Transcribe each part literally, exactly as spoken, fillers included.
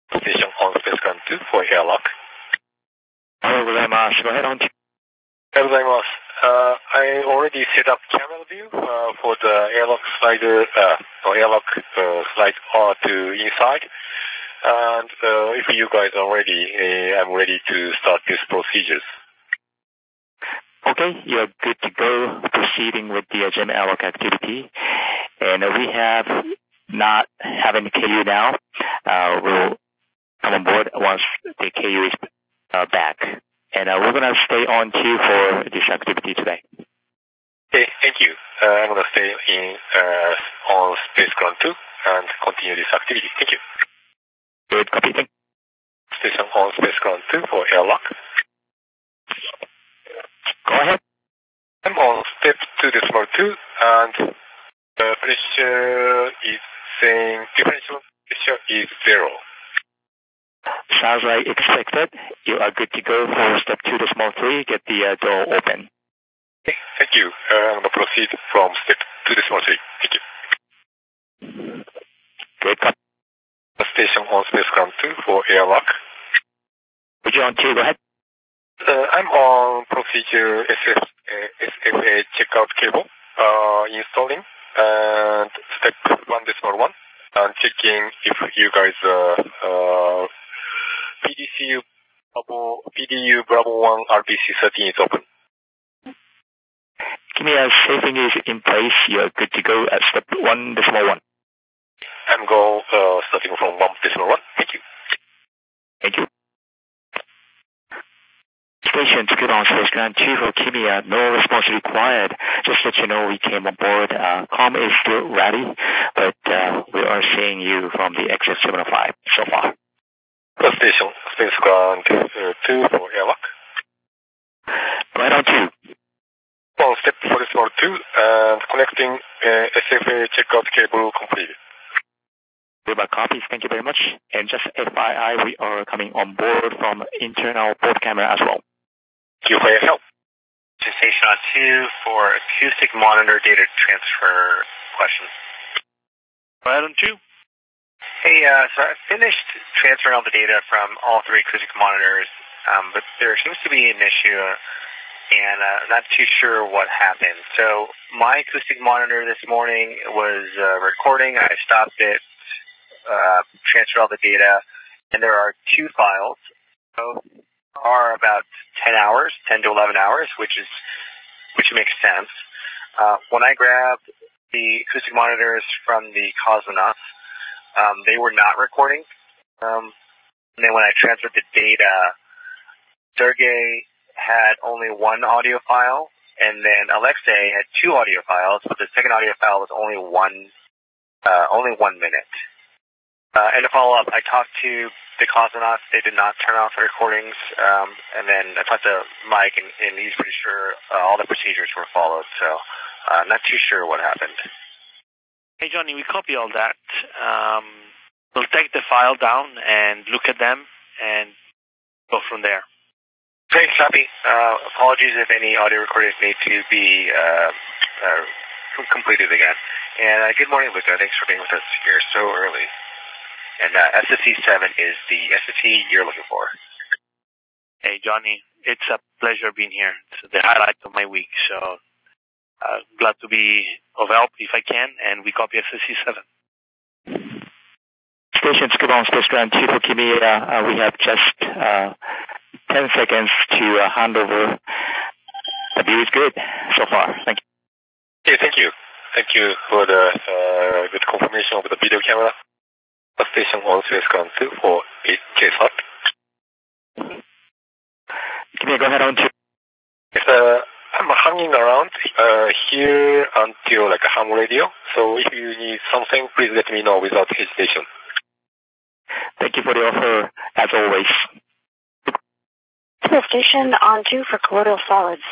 Station on Space Ground two for airlock. おはようございます。Go ahead on. おはようございます。Uh, I already set up camera view uh, for the airlock slider, uh, or airlock uh, slide uh, to inside. And uh, if you guys are ready, uh, I'm ready to start these procedures. Okay, you're good to go proceeding with the uh, gem airlock activity. And uh, we have not have any K U now. Uh, we'll come on board once the K U is uh, back. And uh, we're going to stay on queue for this activity today. Okay, thank you. Uh, I'm going to stay in uh, on Space Ground two and continue this activity. Thank you. Good, copy. Thank you. Station on Space Ground two for airlock. Go ahead. I'm on step two decimal two, and the pressure is saying differential pressure is zero. Sounds like expected. You are good to go for step two decimal three. Get the uh, door open. Okay, thank you. Uh, I'm going to proceed from step two decimal three. Thank you. Good. Copy. Station on Space Ground two for airlock. Would you on two? Go ahead. Uh, I'm on procedure S F, uh, S F A checkout cable uh, installing and step one decimal one and checking if you guys uh, uh, P D C U Bravo, P D U Bravo one R B C thirteen is open. Give me a saving is in place. You're good to go at step one decimal one. I'm go uh, starting from one decimal one. Thank you. Thank you. Station to get on Space Ground two for Kimiya. No response required. Just let you know we came aboard. Uh, comm is still ready, but uh, we are seeing you from the X F seven oh five so far. Station Space Ground uh, two for airlock. Right on two. On step four decimal two and connecting uh, S F A checkout cable completed. Goodbye copies. Thank you very much. And just F Y I, we are coming on board from internal board camera as well. Thank you for your help. Station on two for acoustic monitor data transfer questions. Go ahead on two. Hey, uh, so I finished transferring all the data from all three acoustic monitors, um, but there seems to be an issue, and uh, I'm not too sure what happened. So my acoustic monitor this morning was uh, recording. I stopped it, uh, transferred all the data, and there are two files. Both are about ten hours, ten to eleven hours, which is which makes sense. Uh, when I grabbed the acoustic monitors from the cosmonauts, um, they were not recording. Um, and then when I transferred the data, Sergey had only one audio file, and then Alexei had two audio files, but the second audio file was only one, uh, only one minute. Uh, and to follow up, I talked to the cosmonauts. They did not turn off the recordings. Um, and then I talked to Mike, and, and he's pretty sure uh, all the procedures were followed. So I'm uh, not too sure what happened. Hey, Johnny, we copy all that. Um, we'll take the file down and look at them and go from there. Great, copy. Uh, apologies if any audio recordings need to be uh, uh, completed again. And uh, good morning, Luca. Thanks for being with us here so early. And uh, S S C seven is the S S C you're looking for. Hey, Johnny, it's a pleasure being here. It's the highlight of my week, so uh, glad to be of help if I can, and we copy S S C seven. Station Skibon Space Ground two for Kimiya. Uh, we have just uh, ten seconds to uh, hand over. The view is good so far. Thank you. Okay, thank you. Thank you for the uh, good confirmation of the video camera. Station on Space Ground two for K S A T. Kimiya, go ahead on two. Uh, I'm hanging around uh, here until like a ham radio. So if you need something, please let me know without hesitation. Thank you for the offer, as always. Station on two for colloidal solids.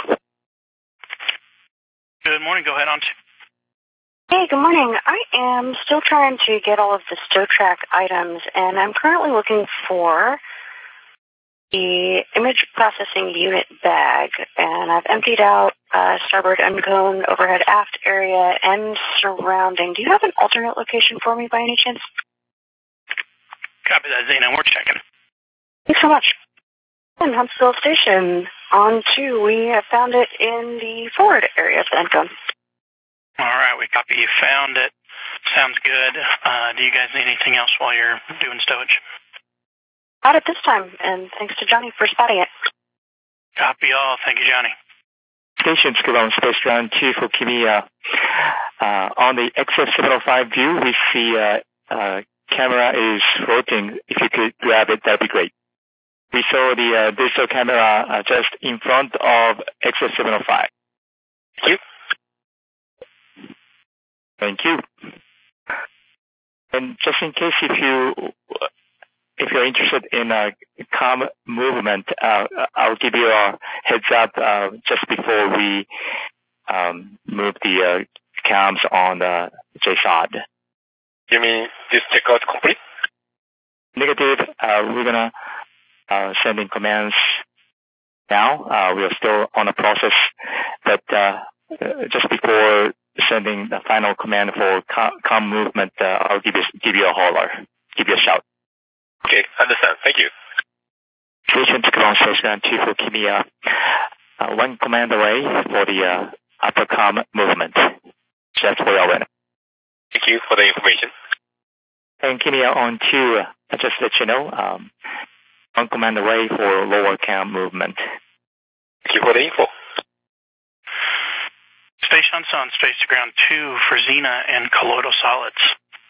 Good morning. Go ahead on two. Hey, good morning. I am still trying to get all of the StoTrack items, and I'm currently looking for the image processing unit bag, and I've emptied out uh, starboard uncone, overhead aft area, and surrounding. Do you have an alternate location for me by any chance? Copy that, Zena. We're checking. Thanks so much. And Huntsville Station on two. We have found it in the forward area of the Encone. All right, we copy. You found it. Sounds good. Uh, do you guys need anything else while you're doing stowage? Not at this time, and thanks to Johnny for spotting it. Copy all. Thank you, Johnny. Station Ground Space Ground two for Kimiya. Uh, on the X F seven oh five view, we see uh, uh, camera is floating. If you could grab it, that'd be great. We saw the uh, digital camera uh, just in front of X F seven oh five. Thank you. Thank you. And just in case if you if you're interested in uh, com movement, uh, I'll give you a heads up uh, just before we um, move the uh, cams on the J S O D. You mean this checkout complete? Negative. Uh, we're gonna uh, send in commands now. Uh, we are still on the process, but uh, just before sending the final command for com, com movement, uh, I'll give you give you a holler, give you a shout. Okay, understand. Thank you. Station to ground station two for Kimiya. Uh, one command away for the uh, upper com movement. That's for your win. Thank you for the information. And Kimiya on two, uh, just let you know, um, one command away for lower cam movement. Thank you for the info. Station on Space to Ground two for Xena and Colloidal Solids.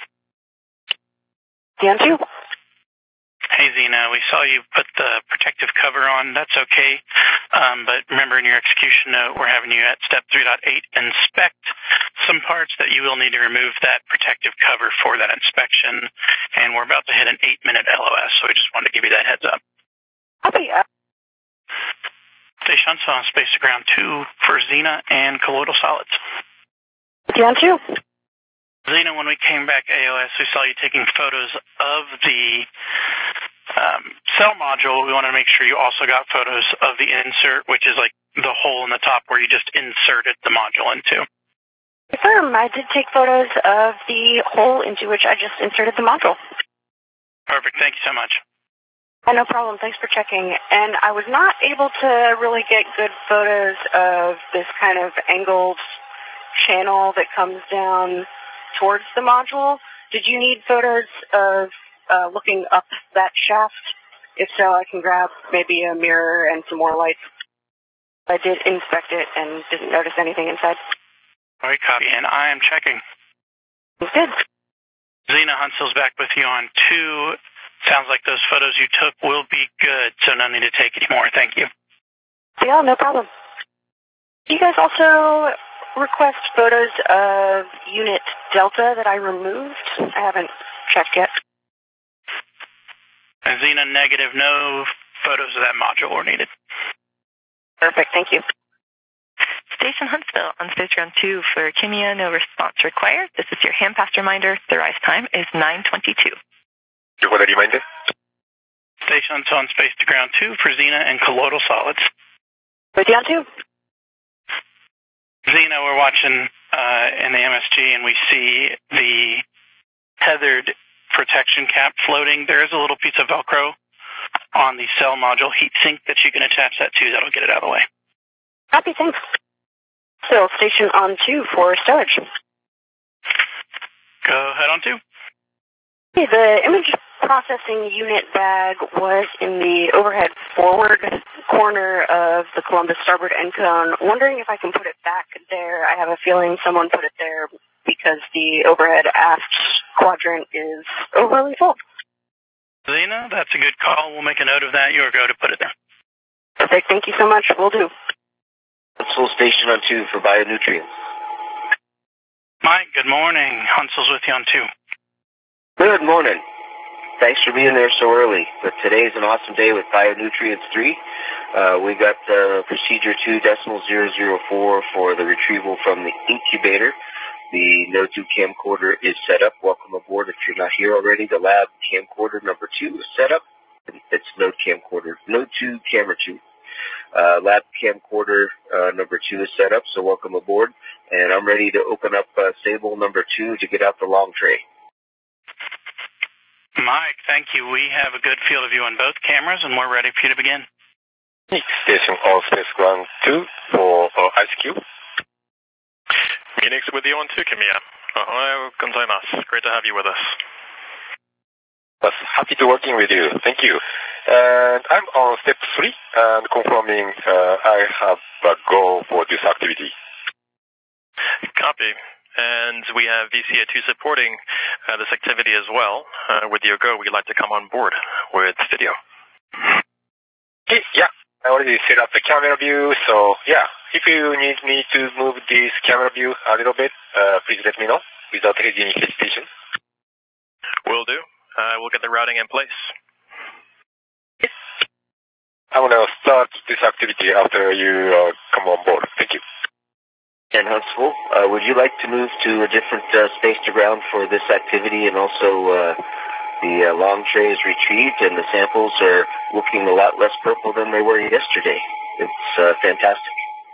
Dan two. Hey, Xena, we saw you put the protective cover on. That's okay. Um, but remember in your execution note, we're having you at step three point eight inspect some parts that you will need to remove that protective cover for that inspection. And we're about to hit an eight-minute L O S, so we just wanted to give you that heads up. Copy. Uh, Station on Space to Ground two for Xena and Colloidal Solids. Dan two. Xena, when we came back A O S, we saw you taking photos of the um, cell module. We wanted to make sure you also got photos of the insert, which is like the hole in the top where you just inserted the module into. Confirm, I did take photos of the hole into which I just inserted the module. Perfect. Thank you so much. Oh, no problem. Thanks for checking. And I was not able to really get good photos of this kind of angled channel that comes down towards the module. Did you need photos of uh, looking up that shaft? If so, I can grab maybe a mirror and some more lights. I did inspect it and didn't notice anything inside. All right, copy. And I am checking. Good. Xena, Huntsville's back with you on two. Sounds like those photos you took will be good, so no need to take any more. Thank you. Yeah, no problem. Do you guys also request photos of Unit Delta that I removed? I haven't checked yet. And Xena, negative. No photos of that module were needed. Perfect. Thank you. Station Huntsville on Space Ground two for Kimiya, no response required. This is your hand pass reminder. The rise time is nine twenty-two. Thank you for the reminder. Station on Space to Ground two for Xena and Colloidal Solids. With you on two. Xena, we're watching uh, in the M S G and we see the tethered protection cap floating. There is a little piece of Velcro on the cell module heatsink that you can attach that to. That'll get it out of the way. Copy, thanks. Still, station on two for stowage. Go ahead on two. Okay, the image processing unit bag was in the overhead forward corner of the Columbus starboard end cone. Wondering if I can put it back there. I have a feeling someone put it there because the overhead aft quadrant is overly full. Xena, that's a good call. We'll make a note of that. You'll go to put it there. Perfect. Thank you so much. Will do. Huntsville Station on two for bionutrients. Mike, good morning. Huntsville's with you on two. Good morning. Thanks for being there so early. But today's an awesome day with Bionutrients three. Uh, we got uh, procedure two decimal zero zero four for the retrieval from the incubator. The Node two camcorder is set up. Welcome aboard if you're not here already. The lab camcorder number two is set up. It's Node camcorder, Node two, camera two. Uh, lab camcorder uh, number two is set up, so welcome aboard. And I'm ready to open up uh, Sable number two to get out the long tray. Mike, thank you. We have a good field of view on both cameras, and we're ready for you to begin. Station on Space Ground two for uh, I C Q. Phoenix with you on two, Kimiya. Ohio gozaimasu. Great to have you with us. Yes, happy to working with you. Thank you. And I'm on step three and confirming uh, I have a goal for this activity. Copy. And we have V C A two supporting uh, this activity as well. Uh, with your go, we'd like to come on board with video. Okay, yeah, I already set up the camera view, so yeah, if you need me to move this camera view a little bit, uh, please let me know without any hesitation. Will do. Uh, we'll get the routing in place. Yes. I want to start this activity after you uh, come on board. Thank you. And Huntsville, uh, would you like to move to a different uh, space to ground for this activity, and also uh, the uh, long tray is retrieved and the samples are looking a lot less purple than they were yesterday. It's uh, fantastic.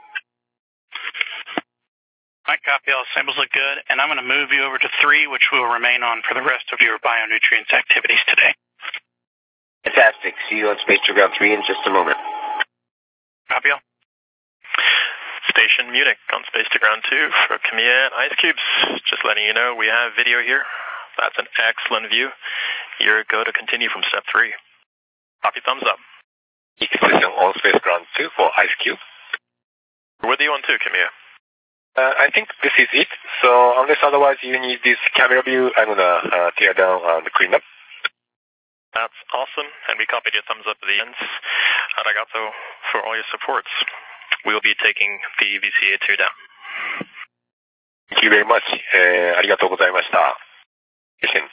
My copy, all samples look good, and I'm going to move you over to three, which will remain on for the rest of your bionutrients activities today. Fantastic. See you on Space to Ground three in just a moment. Copy all. Station Munich on Space to Ground two for Kimiya and Ice Cubes. Just letting you know we have video here. That's an excellent view. Your go to continue from step three. Copy, thumbs up. Station on Space Ground two for Ice Cube. We're with you on two, Kimiya. Uh, I think this is it. So unless otherwise you need this camera view, I'm going to uh, tear down and clean up. That's awesome. And we copied your thumbs up at the ends. Arigato for all your supports. We'll be taking the V C A two down. Thank you very much. Uh, ありがとうございました。Station.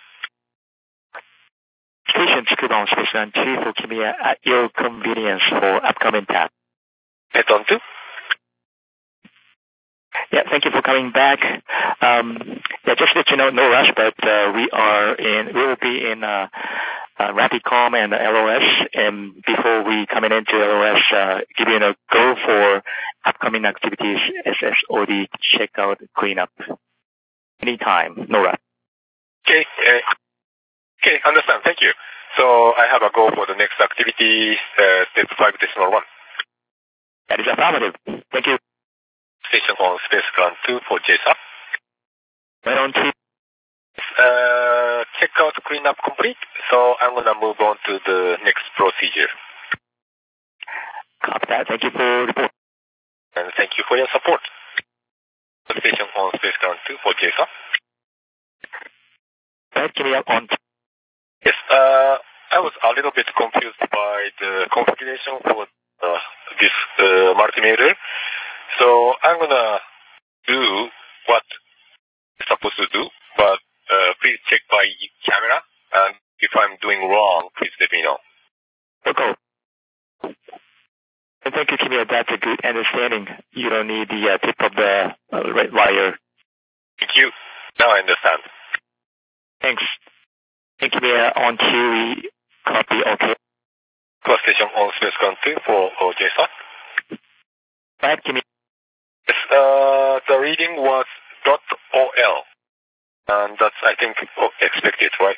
Station Tsukuba on Space Ground two for Kimiya at your convenience for upcoming task. Head on two. Yeah, thank you for coming back. Um, yeah, just to let you know, no rush, but uh, we are in, we will be in uh, uh, RapidCom and L O S, and before we coming into L O S, uh, give you a go for upcoming activities, S S O D, checkout, cleanup. Anytime, no rush. Okay, uh, okay, understand. Thank you. So I have a goal for the next activity, uh, step five decimal one. That is affirmative. Thank you. Station on Space Ground two for J S A P. Right on to Uh, checkout cleanup complete, so I'm going to move on to the next procedure. Copy that. Thank you for report. And thank you for your support. Station on Space Ground two for J S A P. Right, give me up on. Yes, uh, I was a little bit confused by the configuration for uh, this uh, multimeter. So I'm going to do what I'm supposed to do, but uh, please check by camera, and if I'm doing wrong, please let me know. Okay. And thank you, Kimiya. That's a good understanding. You don't need the uh, tip of the uh, red wire. Thank you. Now I understand. Thanks. Thank you, Kimiya. On to copy, okay. Cross station on Space Ground two for uh, J S A P. Right, Kimiya. Yes, uh, the reading was .ol, and that's, I think, expected, right?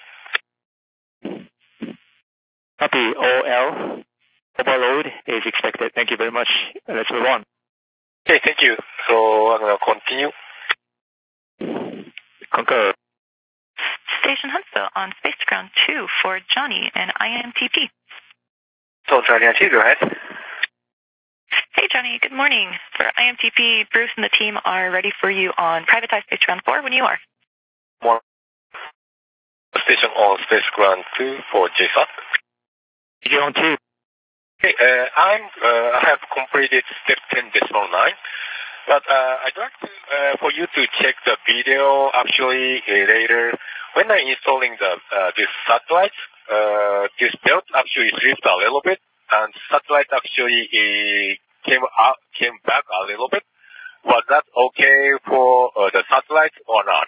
Copy, O L. Overload is expected. Thank you very much. Let's move on. Okay, thank you. So I'm going to continue. Concur. Station Huntsville on Space Ground two for Johnny and I M T P. So Johnny, I go ahead. Hey Johnny, good morning. For I M T P, Bruce and the team are ready for you on privatized Space Ground four when you are. One. Station on Space Ground two for J S A P. You're on two. Okay, uh, I'm, uh, I have completed step ten decimal nine, but uh, I'd like to, uh, for you to check the video actually uh, later. When I'm installing the uh, this satellite, uh, this belt actually slipped a little bit, and satellite actually uh, came out, came back a little bit. Was that okay for uh, the satellite or not?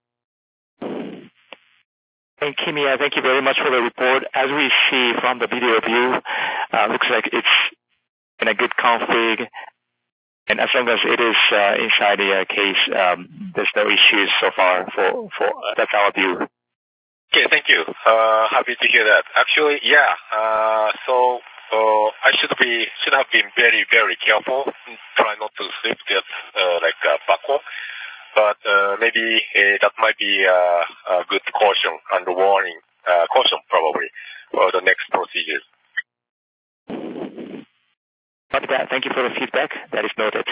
And Kimiya, thank you very much for the report. As we see from the video view, uh, looks like it's in a good config. And as long as it is uh, inside the uh, case, um, there's no issues so far for, for uh, that's our view. Okay, thank you. Uh, happy to hear that. Actually, yeah. Uh, so uh, I should be should have been very very careful. Try not to slip that uh, like uh, backward. But uh, maybe uh, that might be uh, a good caution and warning. Uh, caution probably for the next procedures. Copy that. Thank you for the feedback. That is noted.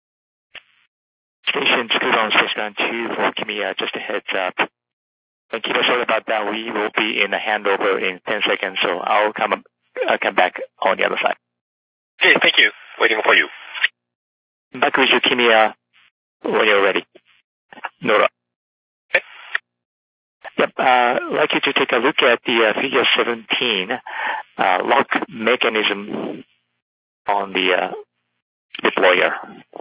Station Scuba on Space Ground two for Kimiya, just a heads up. And keep us sorry about that. We will be in a handover in ten seconds, so I'll come uh, come back on the other side. Okay, thank you. Waiting for you. Back with you, Kimiya, when you're ready. Nora. Okay. Yep, uh, I'd like you to take a look at the uh, figure seventeen, uh, lock mechanism on the uh, deployer.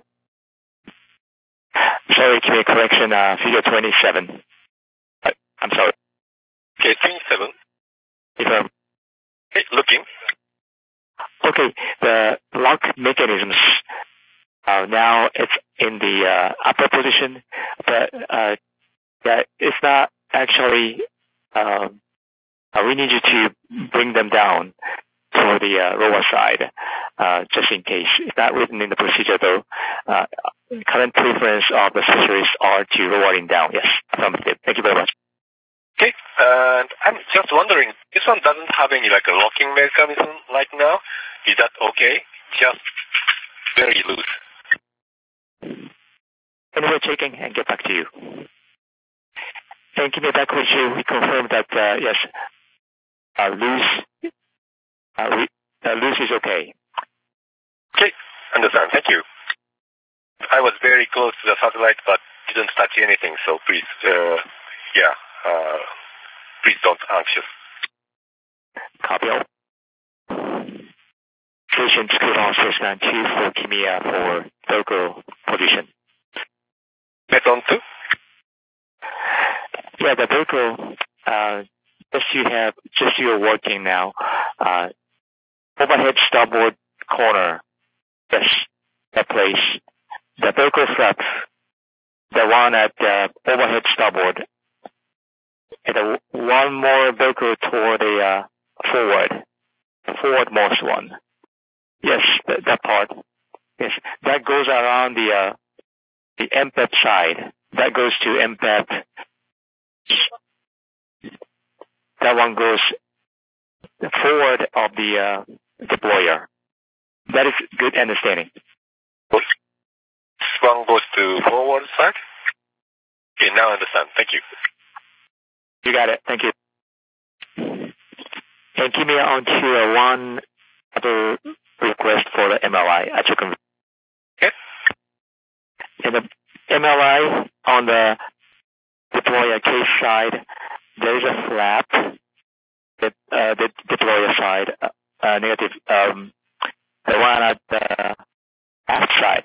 Sorry, Kimiya, correction, uh, figure twenty-seven. Uh, I'm sorry. Okay, twenty-seven. If I'm okay, looking. Okay, the lock mechanisms. Uh, now it's in the uh, upper position, but uh, yeah, it's not actually. Um, uh, we need you to bring them down for the uh, lower side, uh, just in case. It's not written in the procedure, though. Uh, current preference of the specialists are to lowering down. Yes, affirmative. Thank you very much. Okay, and I'm just wondering, this one doesn't have any like a locking mechanism right now. Is that okay? Just very loose. Anyway, checking and get back to you. And give me back with you. We confirm that uh, yes, uh, loose, uh, we, uh, loose is okay. Okay, understand. Thank you. I was very close to the satellite, but didn't touch anything. So please, uh, yeah, uh, please don't anxious. Copy all. Station Scuba on Space Ground two for Kimiya for local position. Meton two? Yeah, the Velcro, uh, just you have, just you're working now, uh, overhead starboard corner, yes, that place. The Velcro flap, the one at the overhead starboard, and the one more Velcro toward the, uh, forward, forwardmost one. Yes, that, that part. Yes, that goes around the, uh, the M P E P side. That goes to M P E P. That one goes forward of the uh, deployer. That is good understanding. This one goes to forward side? Okay, now I understand. Thank you. You got it. Thank you. And give me on to uh, one other request for the M L I. I took them. Okay. And the M L I on the deployer case side, there is a flap. The, uh, the deployer side, uh, uh, negative, um, the one at the aft side.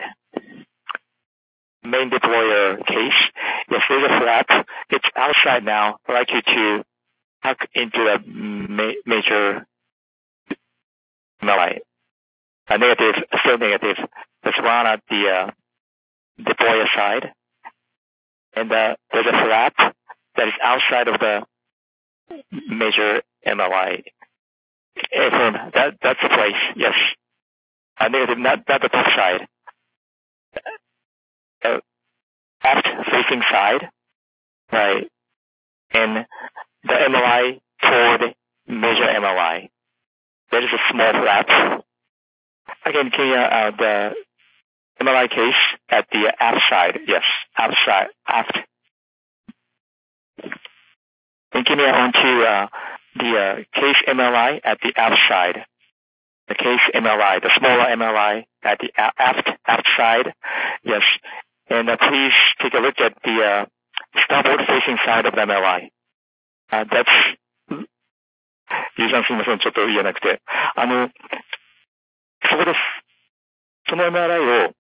Main deployer case. Yes, there's a flap. It's outside now. I'd like you to tuck into the ma- major M L I. Uh, negative, still negative. There's one at the uh, deployer side. And uh, there's a flap that is outside of the major M L I. Affirm. That, that's the place, yes. Uh, negative, not, not the top side. Uh, aft facing side, right? And the M L I toward major M L I. There is a small flap. Again, can you, uh, the M L I case at the aft side, yes, aft side, aft. And give me on to uh, the uh, case M L I at the aft side. The case M L I, the smaller M L I at the aft aft side, yes. And uh, please take a look at the uh, starboard facing side of the M L I. Uh, that's ゆうさんすみません、ちょっと言えなくて。あの、そこです。その エムアールアイ を、はい、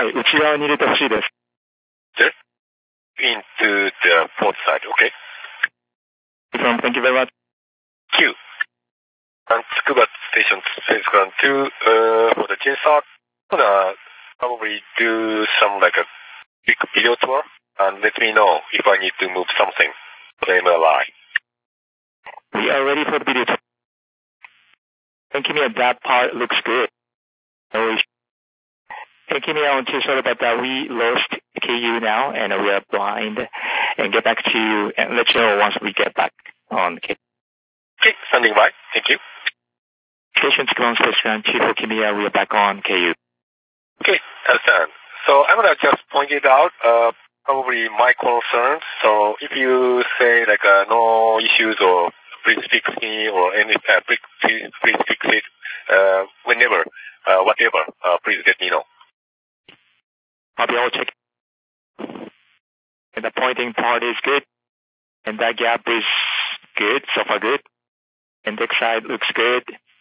内側に入れてほしいです。 Yes? Into the port side, okay? Thank you very much. Q. And Tsukuba Station Space Ground two, uh, for the Jinsat, I'm gonna probably do some like a quick video tour and let me know if I need to move something. the M L I. We are ready for the video. And Kimiya, that part looks good. No issue. And Kimiya, I want to sorry about that. We lost K U now, and we are blind. And get back to you and let you know once we get back on K U. Okay, standing by. Thank you. Station to ground space ground two for Kimiya. We are back on K U. Okay, understand. So I'm gonna just point it out. Uh, probably my concerns. So if you say like uh, no issues or please fix me or any uh, please, please fix it uh, whenever, uh, whatever, uh, please let me know. I'll be all check. And the pointing part is good. And that gap is good, so far good. Index side looks good.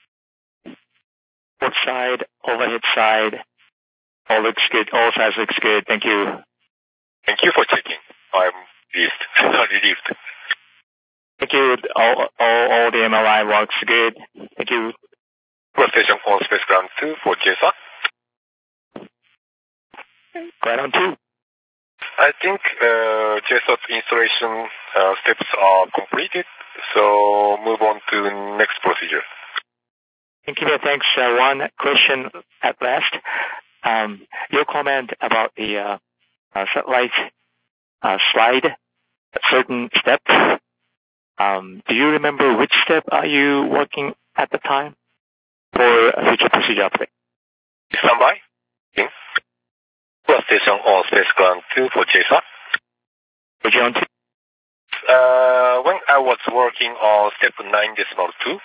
Port side, overhead side, all looks good. All sides looks good. Thank you. Thank you for checking. I'm relieved. relieved. Thank you. All, all, all the M L I works good. Thank you. Station on space ground two for J S A T. Right on two. I think uh, J S A T installation uh, steps are completed, so move on to next procedure. Thank you. Thanks. Uh, one question at last. Um, your comment about the uh, uh, satellite uh, slide, certain steps. Um, do you remember which step are you working at the time for a future procedure update? Stand by. Station on space ground two for J S A T. Region two. Uh, when I was working on step nine decimal two,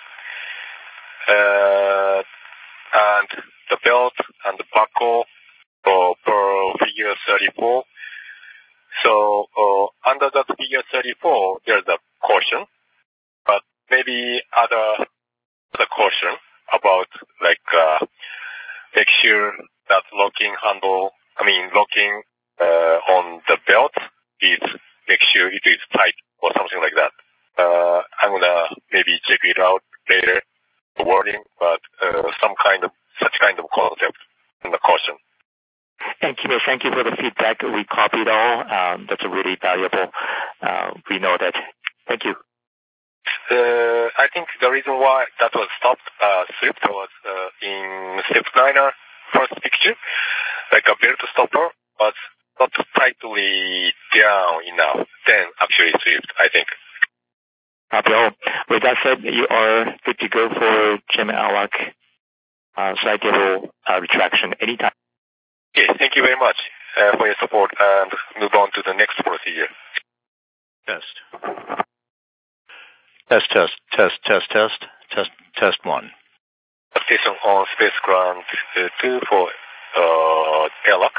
uh, and the belt and the buckle for, for figure thirty-four. So uh, under that figure thirty-four, there's a caution, but maybe other other caution about like uh, make sure that locking handle, I mean locking uh, on the belt is make sure it is tight or something like that. Uh, I'm gonna maybe check it out later, the wording, but uh, some kind of such kind of concept and the caution. And Kimiya, thank you for the feedback. We copied all. Um, that's really valuable. Uh, we know that. Thank you. Uh, I think the reason why that was stopped, uh, slipped was uh, in step niner first picture, like a belt stopper was not tightly down enough. Then actually slipped, I think. Copy all. With that said, you are good to go for J E M ALAC uh, side table uh, retraction anytime. Okay, thank you very much uh, for your support, and move on to the next procedure. Test. Test, test, test, test, test, test, test one. Station on space ground uh, two for uh, ALAC.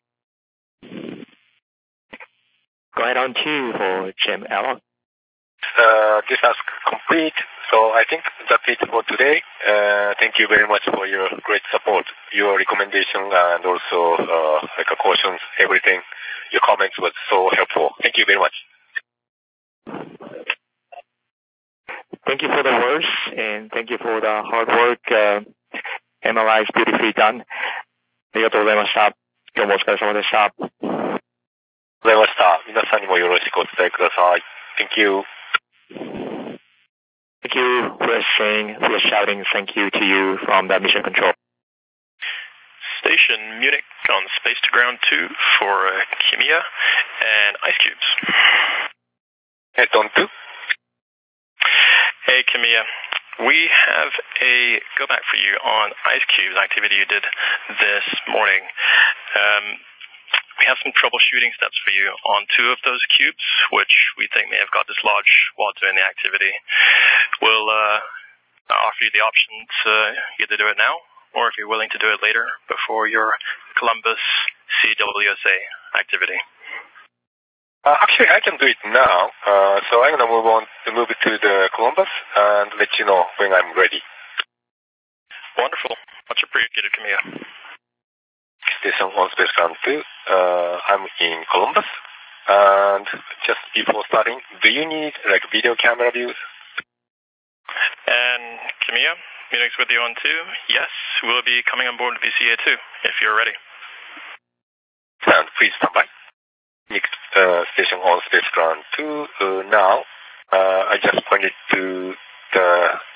Go ahead on two for J E M ALAC. Uh, this task complete, so I think that's it for today. Uh, thank you very much for your great support, your recommendation, and also uh, like a cautions, everything. Your comments was so helpful. Thank you very much. Thank you for the words, and thank you for the hard work. Uh, M L I is beautifully done. ありがとうございました。今日もお疲れ様でした。ありがとうございました。皆さんにもよろしくお伝えください。Thank you. Thank you. We're saying, we're shouting thank you to you from the mission control. Station Munich on space to ground two for uh, Kimiya and Ice Cubes. Head on two. Hey Kimiya, we have a go back for you on Ice Cubes activity you did this morning. Um, we have some troubleshooting steps for you on two of those cubes, which we think may have got dislodged while doing the activity. We'll uh, offer you the option to either do it now, or if you're willing to do it later before your Columbus C W S A activity. Uh, actually, I can do it now, uh, so I'm going to move on to move it to the Columbus and let you know when I'm ready. Wonderful. Much appreciated, Kimiya. Station on space ground two. Uh, I'm in Columbus, and just before starting, do you need like video camera views? And Kimiya, Munich's with you on two. Yes, we'll be coming on board V C A two if you're ready. And please stand by. Next uh, station on Space Ground two. Uh, now, uh, I just pointed to the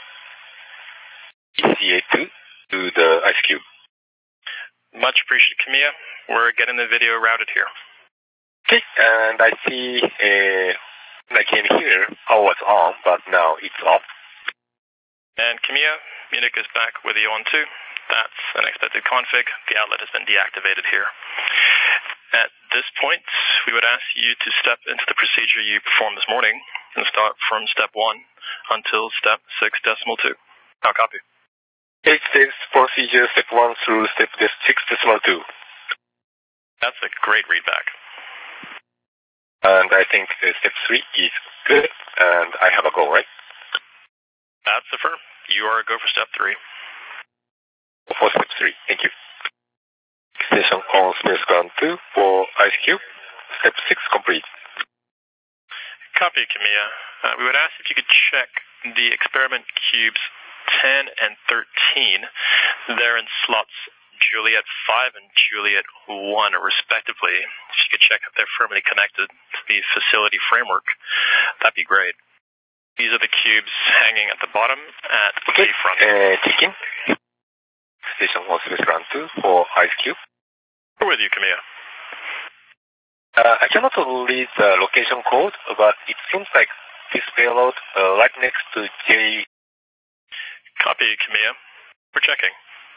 E C A two to the Ice Cube. Much appreciated, Kamiya. We're getting the video routed here. Okay, and I see uh, when I came here, power was on, but now it's off. And Kamiya, Munich is back with you on two. That's an expected config. The outlet has been deactivated here. At this point, we would ask you to step into the procedure you performed this morning and start from step one until step six decimal two. Now copy. It says procedure step one through step six decimal two. That's a great readback. And I think uh, step three is good, and I have a go, right? That's affirmed. You are a go for step three. For step three, thank you. Station on Space Ground two for Ice Cube. Step six complete. Copy, Kamiya. Uh, we would ask if you could check the experiment cubes ten and thirteen. They're in slots Juliet five and Juliet one, respectively. If you could check if they're firmly connected to the facility framework, that'd be great. These are the cubes hanging at the bottom at okay. the front. Uh, checking. Station on Space Ground two for Ice Cube. We're with you, Kamiya. Uh, I cannot read the location code, but it seems like this payload uh, right next to J. Copy, Kamiya. We're checking.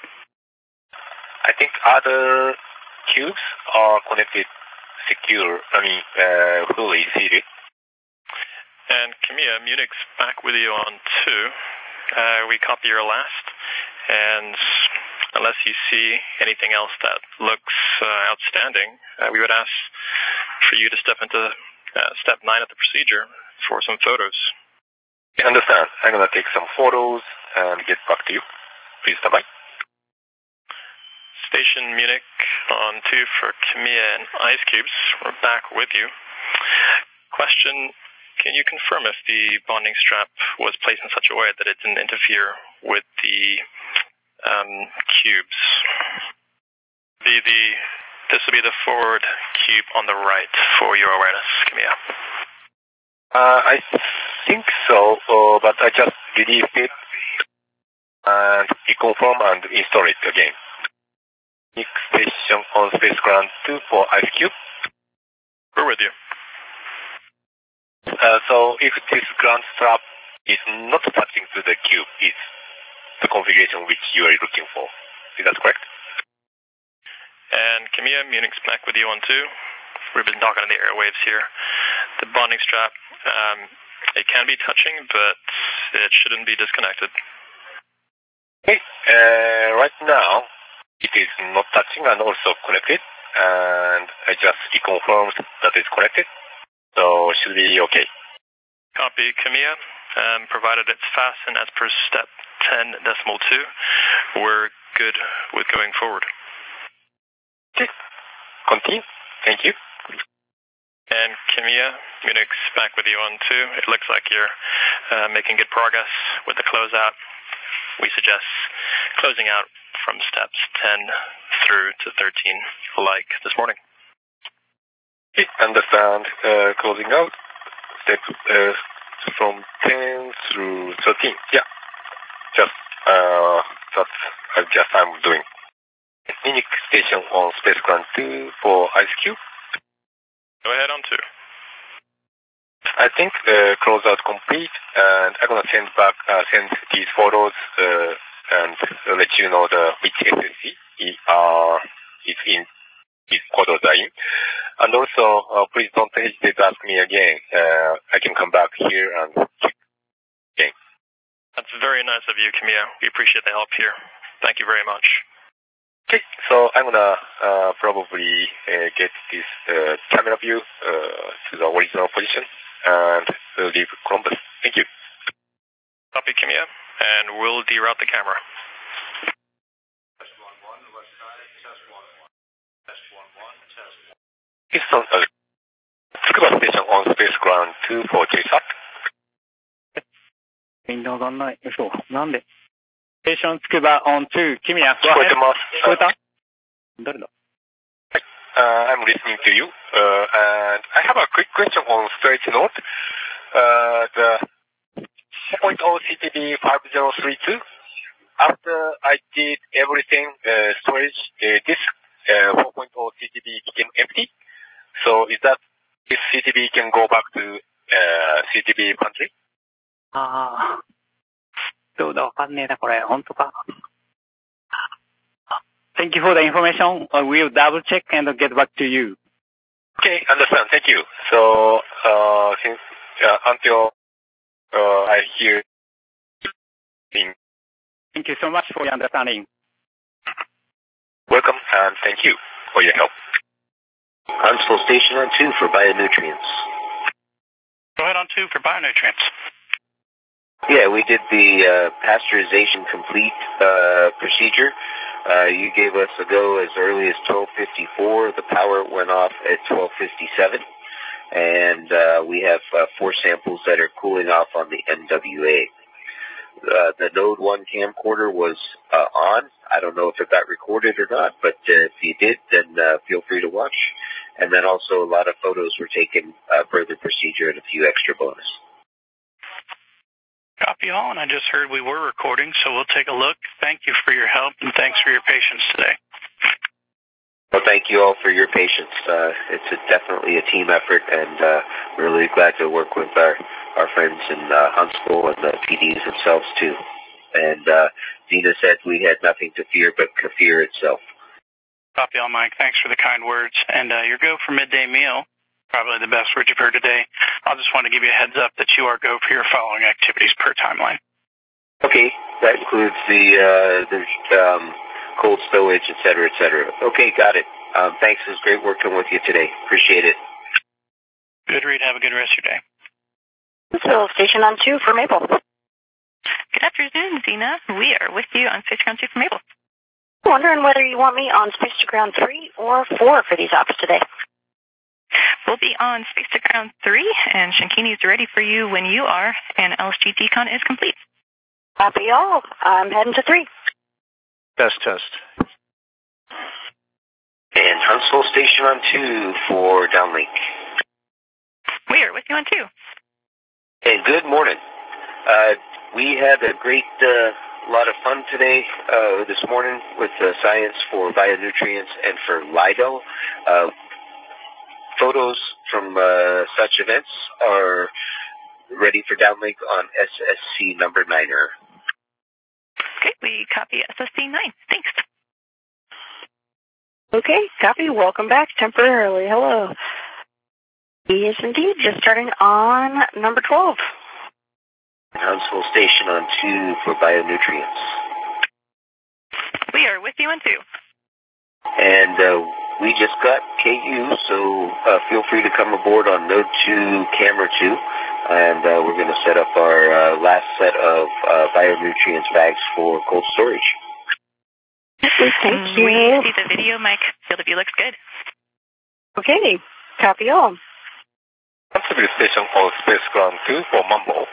I think other cubes are connected secure, I mean, uh, fully seated. And Kamiya, Munich's back with you on two. Uh, we copy your last, and unless you see anything else that looks uh, outstanding, uh, we would ask for you to step into uh, step nine of the procedure for some photos. I understand. I'm going to take some photos and get back to you. Please stand by. Station Munich on two for Kamiya and Ice Cubes. We're back with you. Question, can you confirm if the bonding strap was placed in such a way that it didn't interfere with the um, cubes? The, the, this will be the forward cube on the right for your awareness, Kamiya. Uh, I think so, uh, but I just released it and reconfirm and install it again. Next station on Space Ground two for Ice Cube. We're with you. Uh, so if this ground strap is not touching to the cube, it's the configuration which you are looking for. Is that correct? And Kamiya, Munich's back with you on two. We've been talking on the airwaves here. The bonding strap, um, it can be touching, but it shouldn't be disconnected. Okay, uh, right now, it is not touching and also connected, and I just reconfirmed that it's connected, so it should be okay. Copy, Kamiya. Um, provided it's fastened as per step ten decimal two, we're good with going forward. Okay, continue. Thank you. And Kamiya, Munich's back with you on two. It looks like you're uh, making good progress with the closeout. We suggest closing out from steps ten through to thirteen, like this morning. Okay, understand. Uh, closing out. Step uh, from ten through thirteen. Yeah, just uh, that's uh, just I'm doing. Munich station on Space Ground two for Ice Cube. Go ahead on two. I think uh, closeout complete, and I'm gonna send back uh, send these photos uh, and uh, let you know the which S S C uh, is in these photos are in. And also, uh, please don't hesitate to ask me again. Uh, I can come back here and check again. That's very nice of you, Kamiya. We appreciate the help here. Thank you very much. Okay, so I'm gonna uh, probably uh, get this uh, camera view uh, to the original position and uh, leave Columbus. Thank you. Copy, Kamiya, and we'll deroute the camera. Test one one, left side, test one one. Test one one, test one. Houston, uh, Tsukuba station on Space Ground two for J SAT. みんな上がんない。嘘。なんでステーションつくば on two。君は聞こえてます。 聞こえた誰だ Uh, I'm listening to you. Uh, and I have a quick question on storage node. Uh, the four point oh C T B five zero three two. After I did everything, uh, storage, uh, this uh, four point oh C T B became empty. So is that this C T B can go back to uh, C T B pantry? ああ、どうだわかんねえな、これ。本当か。Thank you for the information. Uh, we'll double check and get back to you. Okay, understand. Thank you. So, uh, since, uh, until, uh, I hear thing. Thank you so much for your understanding. Welcome and thank you for your help. Huntsville Station on two for bionutrients. Go ahead on two for bionutrients. Yeah, we did the uh, pasteurization complete uh, procedure. Uh, you gave us a go as early as twelve fifty-four. The power went off at twelve fifty-seven. And uh, we have uh, four samples that are cooling off on the N W A. Uh, the Node one camcorder was uh, on. I don't know if it got recorded or not, but uh, if you did, then uh, feel free to watch. And then also a lot of photos were taken uh, per the procedure and a few extra bonus. Copy all, and I just heard we were recording, so we'll take a look. Thank you for your help, and thanks for your patience today. Well, thank you all for your patience. Uh, it's a, definitely a team effort, and uh, we're really glad to work with our, our friends in uh, Huntsville and the P Ds themselves, too. And uh, Zena said we had nothing to fear but Kefir itself. Copy all, Mike. Thanks for the kind words. And uh, your go for midday meal, probably the best word you've heard today. I'll just want to give you a heads up that you are go for your following activities per timeline. Okay, that includes the, uh, the um, cold stowage, et cetera, et cetera. Okay, got it. Um, thanks. It was great working with you today. Appreciate it. Good, Reed. Have a good rest of your day. Huntsville Station on two for Maple. Good afternoon, Zena. We are with you on Space Ground two for Maple. I'm wondering whether you want me on Space to Ground three or four for these ops today. We'll be on Space to Ground three, and Shankini is ready for you when you are, and L S G decon is complete. Copy all. I'm heading to three. Test, test. And Huntsville Station on two for downlink. We are with you on two. And good morning. Uh, we had a great uh, lot of fun today, uh, this morning with uh, science for bionutrients and for LIDO. Uh, photos from uh, such events are ready for downlink on S S C number niner. Okay, we copy S S C nine. Thanks. Okay, copy. Welcome back temporarily. Hello. He is indeed just starting on number twelve. Huntsville Station on two for bionutrients. We are with you on two. And uh, we just got K U, so uh, feel free to come aboard on Node two, Camera two, and uh, we're going to set up our uh, last set of uh, bionutrients bags for cold storage. Thank you. We see the video, Mike. Field of view looks good. Okay, copy all. Huntsville Station on Space Ground two for Mumble.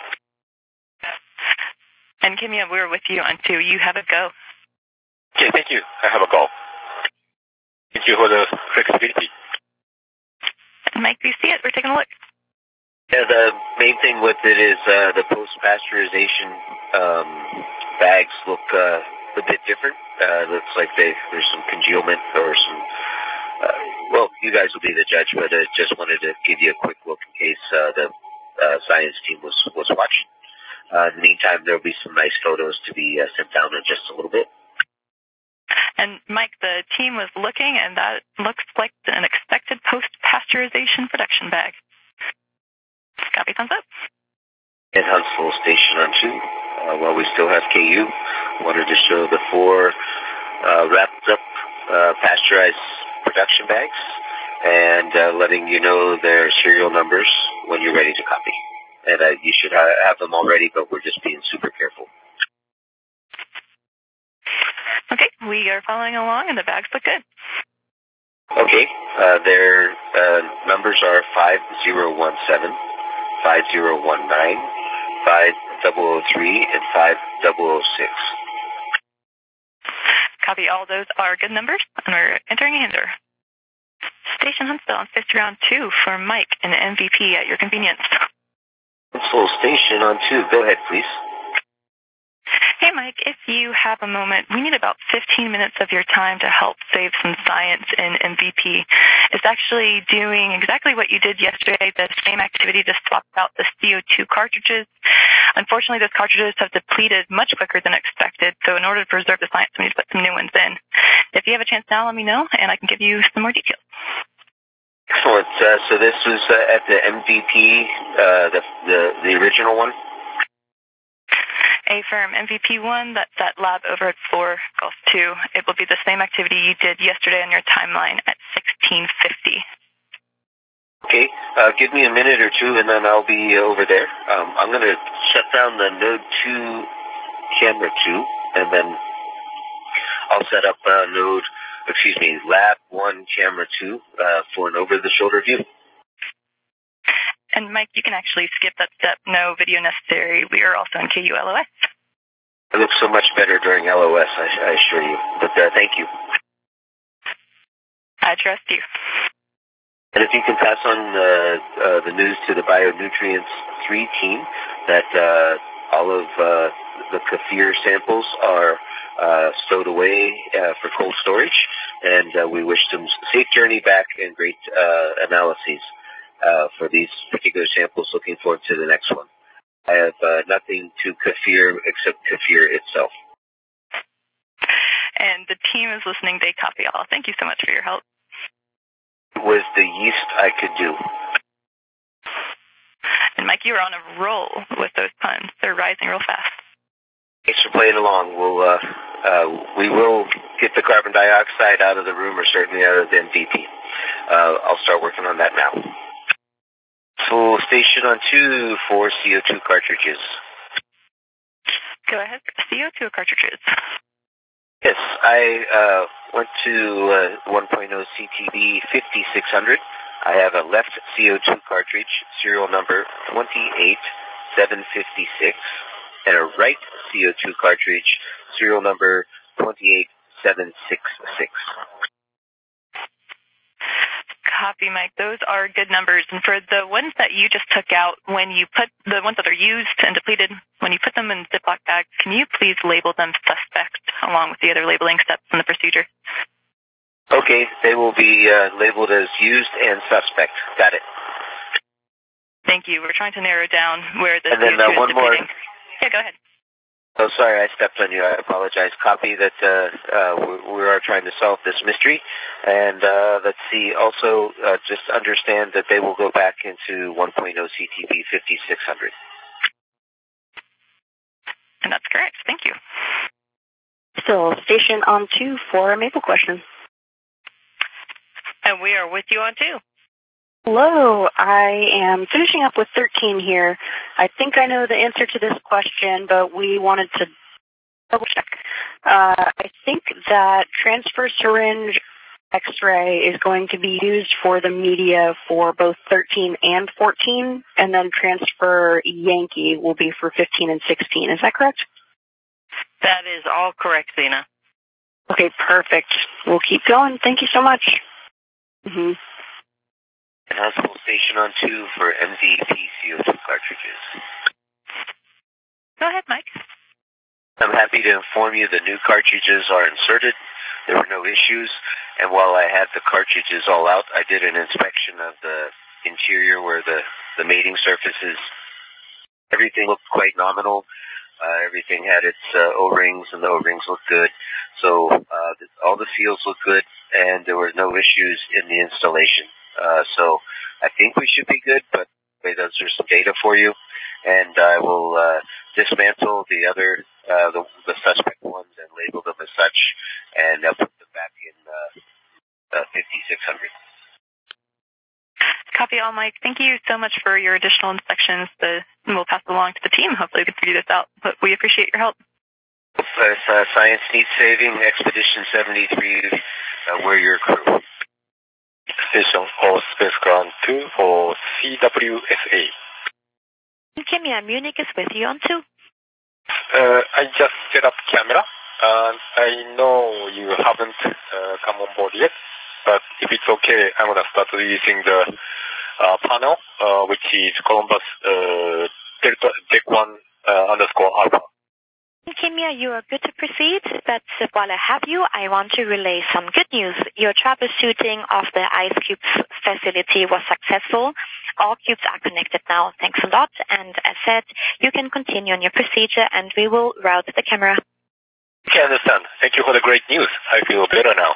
And Kimia, we're with you on two. You have a go. Okay, thank you. I have a go. Thank you for the flexibility. And Mike, do you see it? We're taking a look. Yeah, the main thing with it is uh, the post-pasteurization um, bags look uh, a bit different. Uh, looks like they, there's some congealment or some, uh, well, you guys will be the judge, but I just wanted to give you a quick look in case uh, the uh, science team was, was watching. Uh, in the meantime, there will be some nice photos to be uh, sent down in just a little bit. And Mike, the team was looking, and that looks like an expected post-pasteurization production bag. Copy, thumbs up. And Huntsville Station on two. Uh, while we still have K U, wanted to show the four uh, wrapped up uh, pasteurized production bags and uh, letting you know their serial numbers when you're ready to copy. And uh, you should ha- have them already, but we're just being super careful. Okay, we are following along, and the bags look good. Okay, uh, their uh, numbers are five zero one seven, five zero one nine, five zero zero three, and five zero zero six. Copy, all those are good numbers, and we're entering a hander. Station Huntsville on Space Ground two for Mike and M V P at your convenience. Huntsville Station on two. Go ahead, please. Hey, Mike, if you have a moment, we need about fifteen minutes of your time to help save some science in M V P. It's actually doing exactly what you did yesterday, the same activity to swap out the C O two cartridges. Unfortunately, those cartridges have depleted much quicker than expected, so in order to preserve the science, we need to put some new ones in. If you have a chance now, let me know, and I can give you some more details. Excellent. Uh, so this was uh, at the M V P, uh, the, the, the original one? A firm M V P one, that's that lab over at four Golf two. It will be the same activity you did yesterday on your timeline at sixteen fifty. Okay, uh, give me a minute or two and then I'll be over there. Um, I'm going to shut down the Node two camera two and then I'll set up uh, Node, excuse me, Lab one camera two uh, for an over-the-shoulder view. And Mike, you can actually skip that step. No video necessary. We are also in K U L O S. It looks so much better during L O S, I, I assure you. But uh, thank you. I trust you. And if you can pass on uh, uh, the news to the Bionutrients three team that uh, all of uh, the Kefir samples are uh, stowed away uh, for cold storage, and uh, we wish them safe journey back and great uh, analyses uh, for these particular samples. Looking forward to the next one. I have uh, nothing to Kefir except Kefir itself. And the team is listening. They copy all. Thank you so much for your help. It was the yeast I could do. And Mike, you are on a roll with those puns. They're rising real fast. Thanks for playing along. We'll, uh, uh, we will get the carbon dioxide out of the room, or certainly out of the M V P. Uh, I'll start working on that now. Full station on two for C O two cartridges. Go ahead. C O two cartridges. Yes, I uh, went to uh, one point oh C T B fifty-six hundred. I have a left C O two cartridge, serial number twenty-eight seven fifty-six, and a right C O two cartridge, serial number twenty-eight seven sixty-six. Copy, Mike. Those are good numbers. And for the ones that you just took out, when you put the ones that are used and depleted, when you put them in Ziploc bags, can you please label them suspect along with the other labeling steps in the procedure? Okay, they will be uh, labeled as used and suspect. Got it. Thank you. We're trying to narrow down where the and then, C O two uh, one is depleting. more. Yeah, go ahead. Oh, sorry, I stepped on you. I apologize. Copy that uh, uh, we, we are trying to solve this mystery. And uh, let's see, also uh, just understand that they will go back into one point oh C T B fifty-six hundred. And that's correct. Thank you. Still station on two for a Maple question. And we are with you on two. Hello, I am finishing up with thirteen here. I think I know the answer to this question, but we wanted to double check. Uh, I think that transfer syringe X-ray is going to be used for the media for both thirteen and fourteen, and then transfer Yankee will be for fifteen and sixteen. Is that correct? That is all correct, Zena. Okay, perfect. We'll keep going. Thank you so much. Mm-hmm. Hospital station on two for M V P C O two cartridges. Go ahead, Mike. I'm happy to inform you the new cartridges are inserted. There were no issues. And while I had the cartridges all out, I did an inspection of the interior where the, the mating surfaces. Everything looked quite nominal. Uh, everything had its uh, O-rings, and the O-rings looked good. So uh, the, all the seals looked good, and there were no issues in the installation. Uh, so I think we should be good, but those are some data for you. And I will uh, dismantle the other, uh, the, the suspect ones and label them as such, and uh, put them back in uh, uh, fifty-six hundred. Copy all, Mike. Thank you so much for your additional inspections. The, we'll pass it along to the team. Hopefully we can figure this out, but we appreciate your help. Uh, uh, science needs saving. Expedition seventy-three, uh, we're your crew. Station on Space Ground two for C W S A. Kimia, Munich is with you on two. Uh, I just set up camera, and I know you haven't uh, come on board yet, but if it's okay, I'm gonna start using the uh, panel, uh, which is Columbus uh, Delta Deck One uh, underscore Alpha. Kimia, you are good to proceed, but while I have you, I want to relay some good news. Your troubleshooting of the IceCubes facility was successful. All cubes are connected now. Thanks a lot. And as said, you can continue on your procedure and we will route the camera. Okay, I understand. Thank you for the great news. I feel better now.